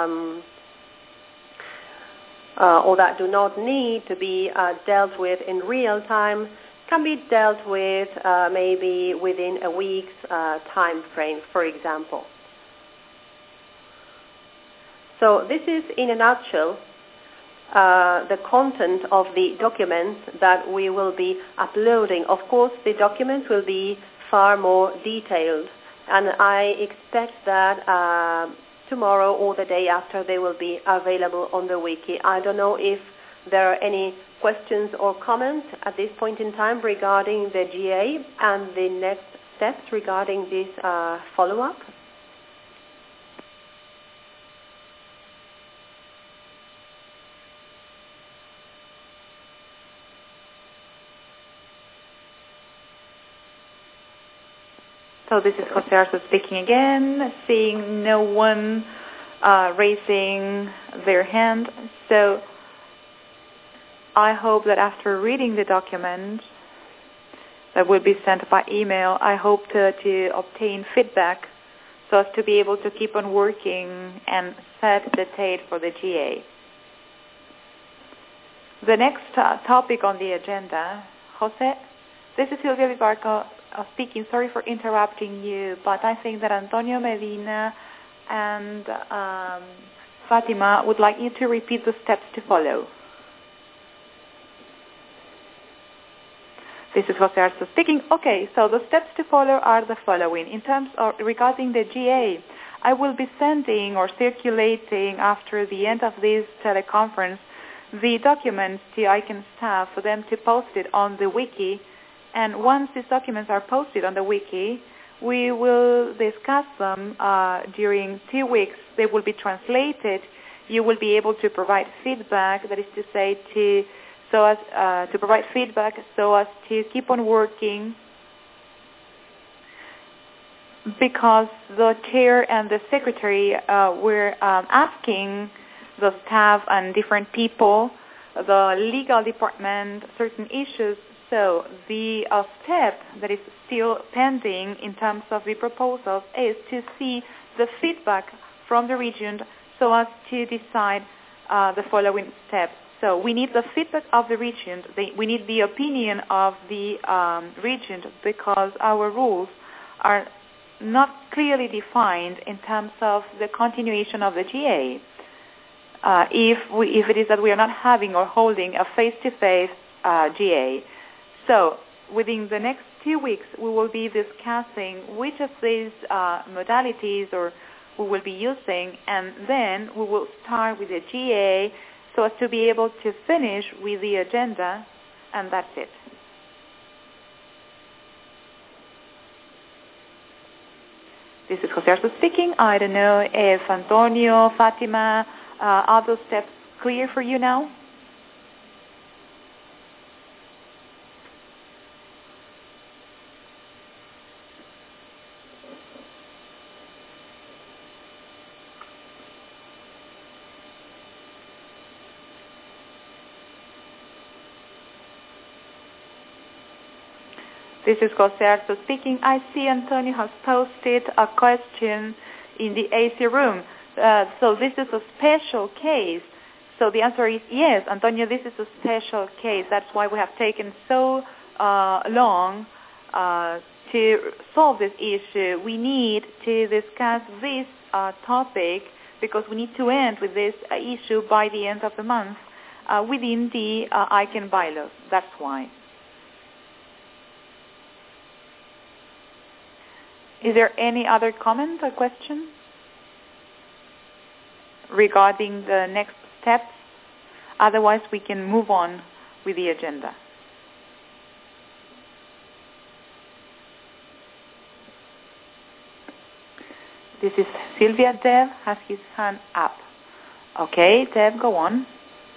or that do not need to be dealt with in real time can be dealt with maybe within a week's time frame, for example. So this is, in a nutshell, the content of the documents that we will be uploading. Of course, the documents will be far more detailed, and I expect that tomorrow or the day after they will be available on the wiki. I don't know if there are any questions or comments at this point in time regarding the GA and the next steps regarding this follow-up. So this is José Arzo speaking again, seeing no one raising their hand. So I hope that after reading the document that will be sent by email, I hope to obtain feedback so as to be able to keep on working and set the date for the GA. The next topic on the agenda, José, this is Silvia Vivarco speaking. Sorry for interrupting you, but I think that Antonio Medina and Fatima would like you to repeat the steps to follow. This is José Arzo speaking. Okay, so the steps to follow are the following. In terms of regarding the GA, I will be sending or circulating after the end of this teleconference the documents to ICANN staff for them to post it on the wiki. And once these documents are posted on the wiki, We will discuss them during 2 weeks. They will be translated. You will be able to provide feedback, that is to say, to provide feedback so as to keep on working, because the chair and the secretary were asking the staff and different people, the legal department, certain issues. So the step that is still pending in terms of the proposals is to see the feedback from the region so as to decide the following steps. So we need the feedback of the region. We need the opinion of the region, because our rules are not clearly defined in terms of the continuation of the GA. If it is that we are not having or holding a face-to-face GA. So within the next 2 weeks, we will be discussing which of these modalities we will be using, and then we will start with the GA so as to be able to finish with the agenda, and that's it. This is Jose Arce speaking. I don't know if Antonio, Fatima, are those steps clear for you now? This is Jose Arce speaking. I see Antonio has posted a question in the AC room. So this is a special case. So the answer is yes, Antonio, this is a special case. That's why we have taken so long to solve this issue. We need to discuss this topic because we need to end with this issue by the end of the month within the ICANN bylaws. That's why. Is there any other comment or question regarding the next steps? Otherwise, we can move on with the agenda. This is Sylvia. Dev has his hand up. Okay, Dev, go on.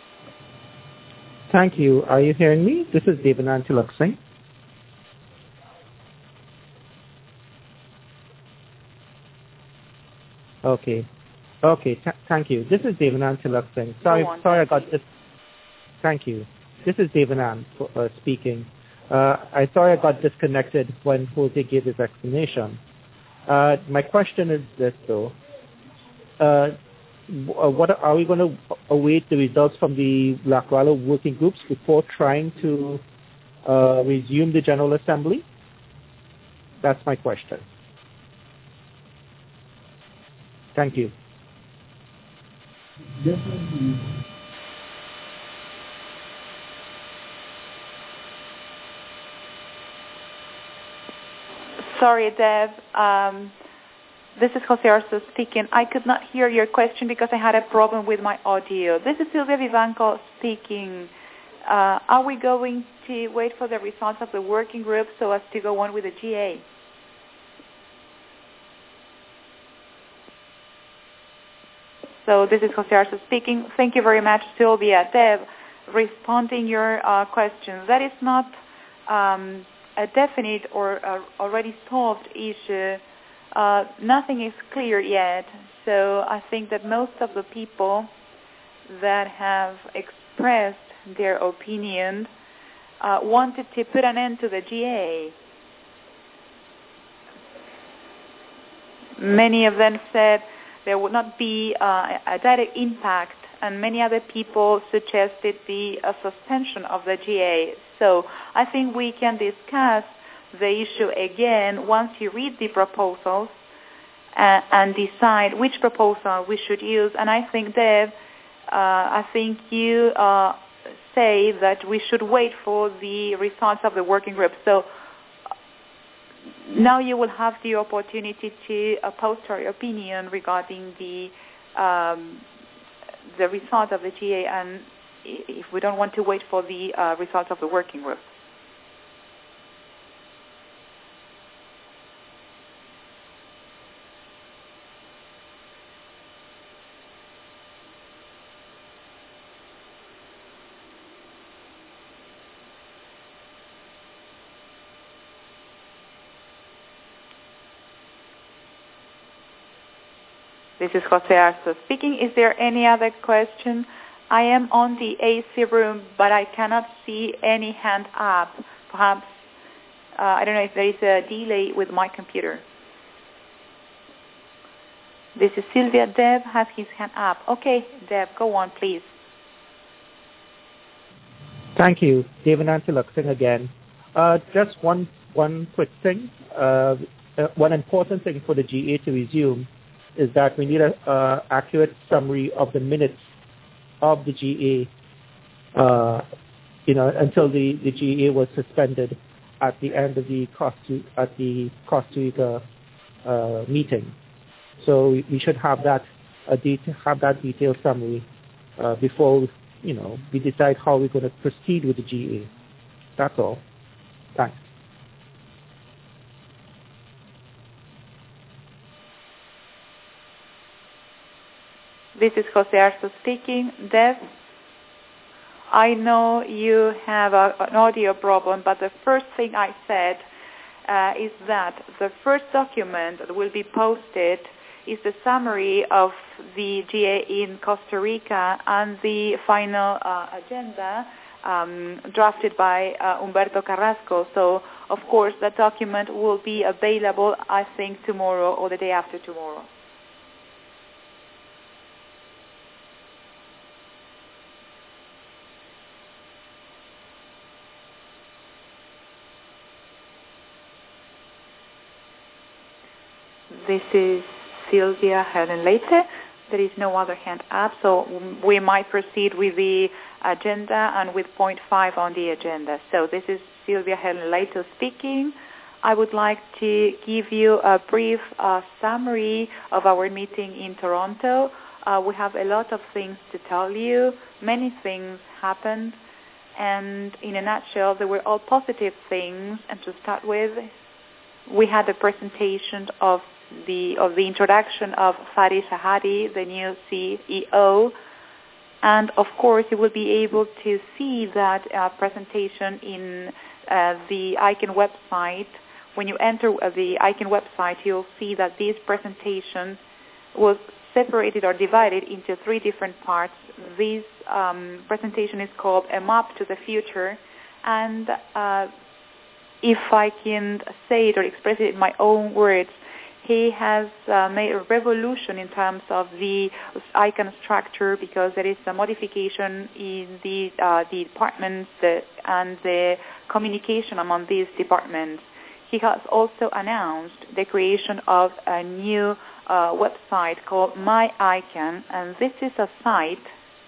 Thank you. Are you hearing me? This is Devanand Tilak Singh. Okay. Thank you. This is Devanand Tilak Singh. Sorry, I got this. Thank you. This is Devanand speaking. I got disconnected when Jose gave his explanation. My question is this, though. What are we going to await the results from the LACRALO working groups before trying to resume the General Assembly? That's my question. Thank you. Sorry, Deb. This is Jose Arce speaking. I could not hear your question because I had a problem with my audio. This is Silvia Vivanco speaking. Are we going to wait for the results of the working group so as to go on with the GA? So this is Jose Arce speaking. Thank you very much, Sylvia. Deb, responding your questions. That is not a definite or already solved issue. Nothing is clear yet. So I think that most of the people that have expressed their opinion wanted to put an end to the GA. Many of them said there would not be a direct impact, and many other people suggested the suspension of the GA. So I think we can discuss the issue again once you read the proposals and decide which proposal we should use. And I think, Deb, you say that we should wait for the results of the working group. So now you will have the opportunity to post your opinion regarding the result of the GA, and if we don't want to wait for the results of the working group. This is Jose Arzo speaking. Is there any other question? I am on the AC room, but I cannot see any hand up. Perhaps, I don't know if there is a delay with my computer. This is Sylvia. Deb has his hand up. Okay, Deb, go on, please. Thank you. Devanand Tilaksing again. Just one quick thing. One important thing for the GA to resume is that we need an accurate summary of the minutes of the GA, until the GA was suspended at the end of the Costa Rica meeting. So we should have that detailed summary before we decide how we're going to proceed with the GA. That's all. Thanks. This is Jose Arzo speaking. Dev, I know you have an audio problem, but the first thing I said is that the first document that will be posted is the summary of the GA in Costa Rica and the final agenda drafted by Humberto Carrasco. So, of course, that document will be available, I think, tomorrow or the day after tomorrow. This is Sylvia Helen Leite. There is no other hand up, so we might proceed with the agenda and with point 5 on the agenda. So this is Sylvia Helen Leite speaking. I would like to give you a brief summary of our meeting in Toronto. We have a lot of things to tell you. Many things happened, and in a nutshell, they were all positive things. And to start with, we had a presentation of the introduction of Fadi Shahadi, the new CEO, and of course you will be able to see that presentation in the ICANN website. When you enter the ICANN website, you'll see that this presentation was separated or divided into 3 different parts. This presentation is called A Map to the Future, and if I can say it or express it in my own words, he has made a revolution in terms of the ICANN structure, because there is a modification in the departments and the communication among these departments. He has also announced the creation of a new website called My ICANN, and this is a site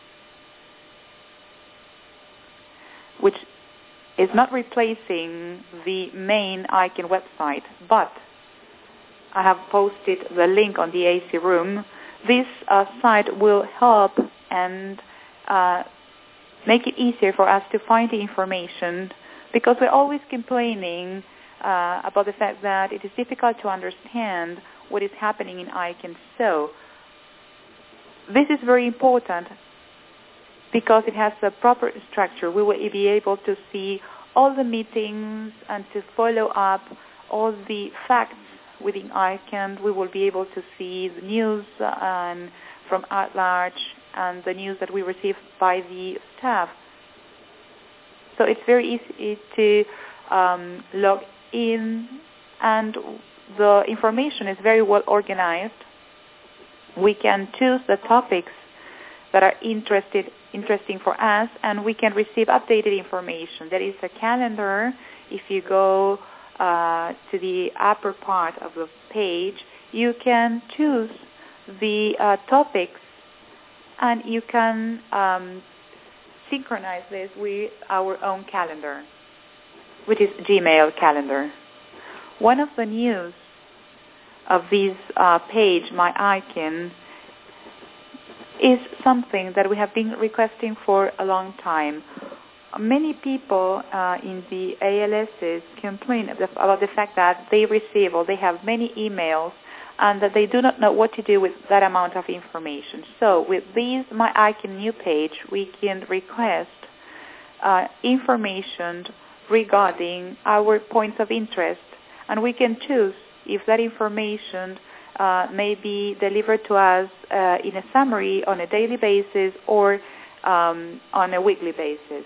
which is not replacing the main ICANN website, but I have posted the link on the AC room. This site will help and make it easier for us to find the information, because we're always complaining about the fact that it is difficult to understand what is happening in ICANN. So this is very important because it has a proper structure. We will be able to see all the meetings and to follow up all the facts within ICANN. We will be able to see the news from at large and the news that we receive by the staff. So it's very easy to log in, and the information is very well organized. We can choose the topics that are interesting for us, and we can receive updated information. There is a calendar. If you go to the upper part of the page, you can choose the topics, and you can synchronize this with our own calendar, which is Gmail calendar. One of the news of this page, My ICANN, is something that we have been requesting for a long time. Many people in the ALSs complain about the fact that they receive or they have many emails and that they do not know what to do with that amount of information. So with this My ICANN new page, we can request information regarding our points of interest, and we can choose if that information may be delivered to us in a summary on a daily basis or on a weekly basis.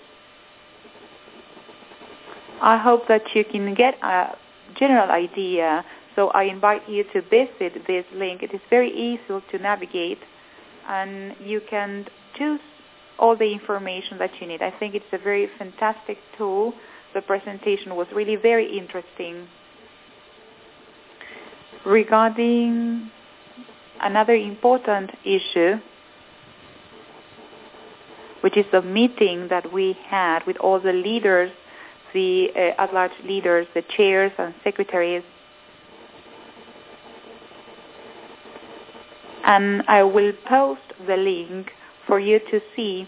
I hope that you can get a general idea, so I invite you to visit this link. It is very easy to navigate, and you can choose all the information that you need. I think it's a very fantastic tool. The presentation was really very interesting. Regarding another important issue, which is the meeting that we had with all the leaders, the at-large leaders, the chairs and secretaries. And I will post the link for you to see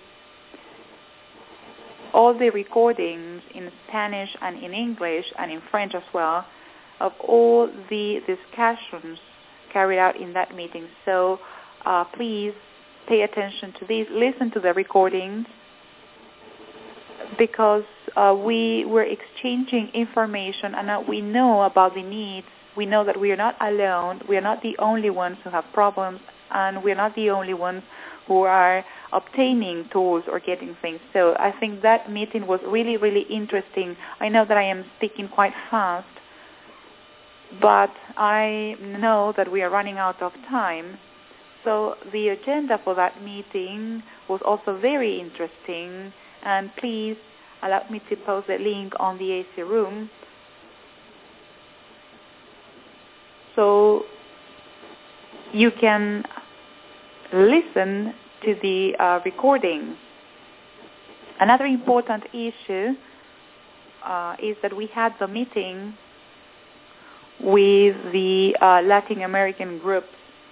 all the recordings in Spanish and in English and in French as well of all the discussions carried out in that meeting. So please pay attention to these, listen to the recordings, because we were exchanging information and we know about the needs. We know that we are not alone. We are not the only ones who have problems, and we are not the only ones who are obtaining tools or getting things. So I think that meeting was really, really interesting. I know that I am speaking quite fast, but I know that we are running out of time. So the agenda for that meeting was also very interesting, and please allow me to post the link on the AC room. So you can listen to the recording. Another important issue is that we had the meeting with the Latin American groups.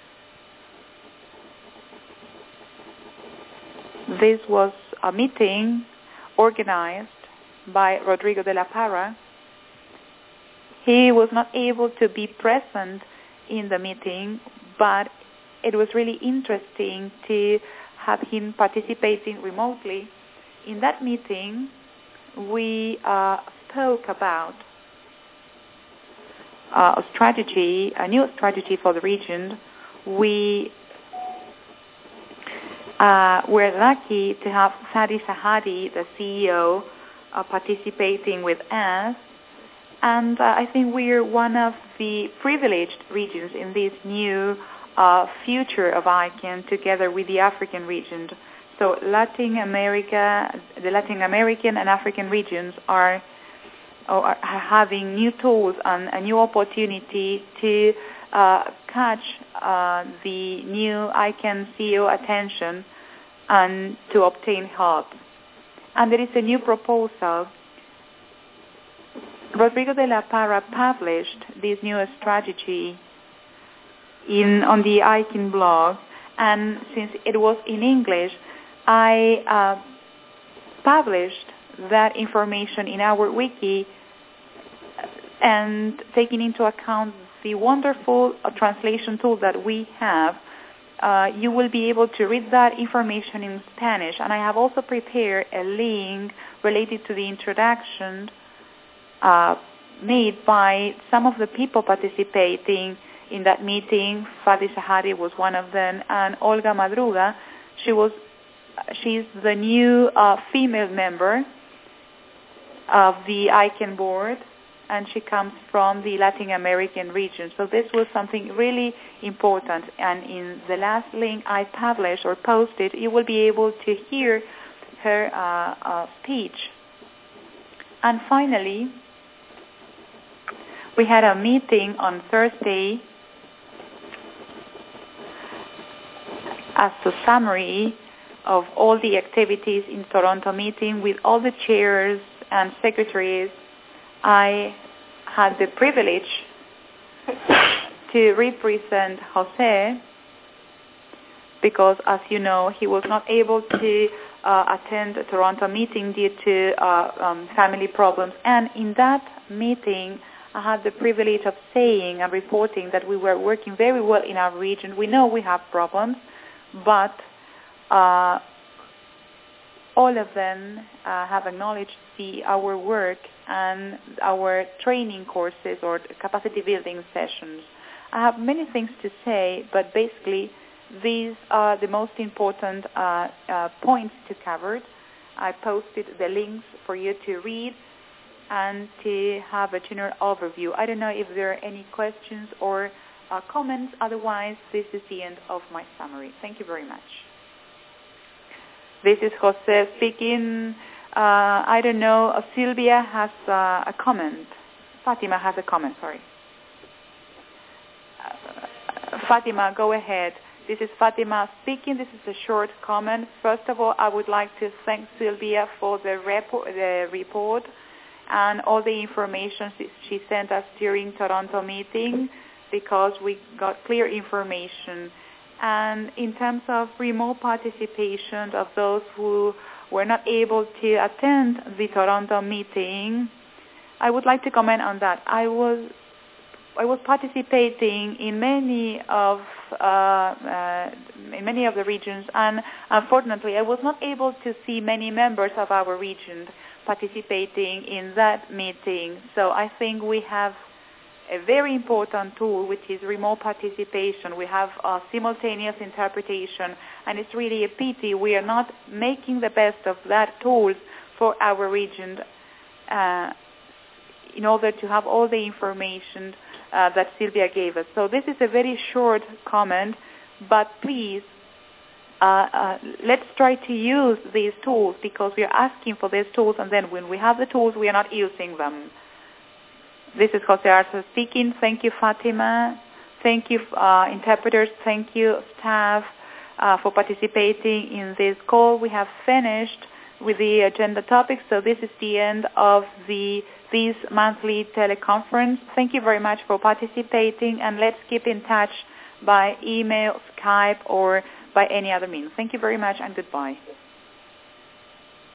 This was a meeting organized by Rodrigo de la Parra. He was not able to be present in the meeting, but it was really interesting to have him participating remotely. In that meeting, we spoke about a strategy, a new strategy for the region. We were lucky to have Sadi Sahadi, the CEO, participating with us. And I think we are one of the privileged regions in this new future of ICANN, together with the African region. So Latin America, the Latin American and African regions are having new tools and a new opportunity to catch the new ICANN CEO attention and to obtain help. And there is a new proposal. Rodrigo de la Parra published this new strategy on the ICANN blog, and since it was in English, I published that information in our wiki, and taking into account the wonderful translation tool that we have, you will be able to read that information in Spanish. And I have also prepared a link related to the introduction made by some of the people participating in that meeting. Fadi Sahadi was one of them, and Olga Madruga. She's the new female member of the ICANN board, and she comes from the Latin American region. So this was something really important. And in the last link I published or posted, you will be able to hear her speech. And finally, we had a meeting on Thursday as a summary of all the activities in Toronto meeting with all the chairs and secretaries. I had the privilege to represent Jose because, as you know, he was not able to attend the Toronto meeting due to family problems. And in that meeting, I had the privilege of saying and reporting that we were working very well in our region. We know we have problems, but all of them have acknowledged our work and our training courses or capacity building sessions. I have many things to say, but basically these are the most important points to cover. I posted the links for you to read and to have a general overview. I don't know if there are any questions or comments. Otherwise, this is the end of my summary. Thank you very much. This is Jose speaking. I don't know, Sylvia has a comment. Fatima has a comment, sorry. Fatima, go ahead. This is Fatima speaking. This is a short comment. First of all, I would like to thank Sylvia for the report and all the information she sent us during Toronto meeting, because we got clear information. And in terms of remote participation of those who were not able to attend the Toronto meeting, I would like to comment on that. I was participating in many of the regions, and unfortunately, I was not able to see many members of our region participating in that meeting. So I think we have a very important tool, which is remote participation. We have simultaneous interpretation, and it's really a pity we are not making the best of that tool for our region in order to have all the information that Sylvia gave us. So this is a very short comment, but please, let's try to use these tools, because we are asking for these tools, and then when we have the tools, we are not using them. This is Jose Arce speaking. Thank you, Fatima. Thank you, interpreters. Thank you, staff, for participating in this call. We have finished with the agenda topics, so this is the end of this monthly teleconference. Thank you very much for participating, and let's keep in touch by email, Skype, or by any other means. Thank you very much, and goodbye.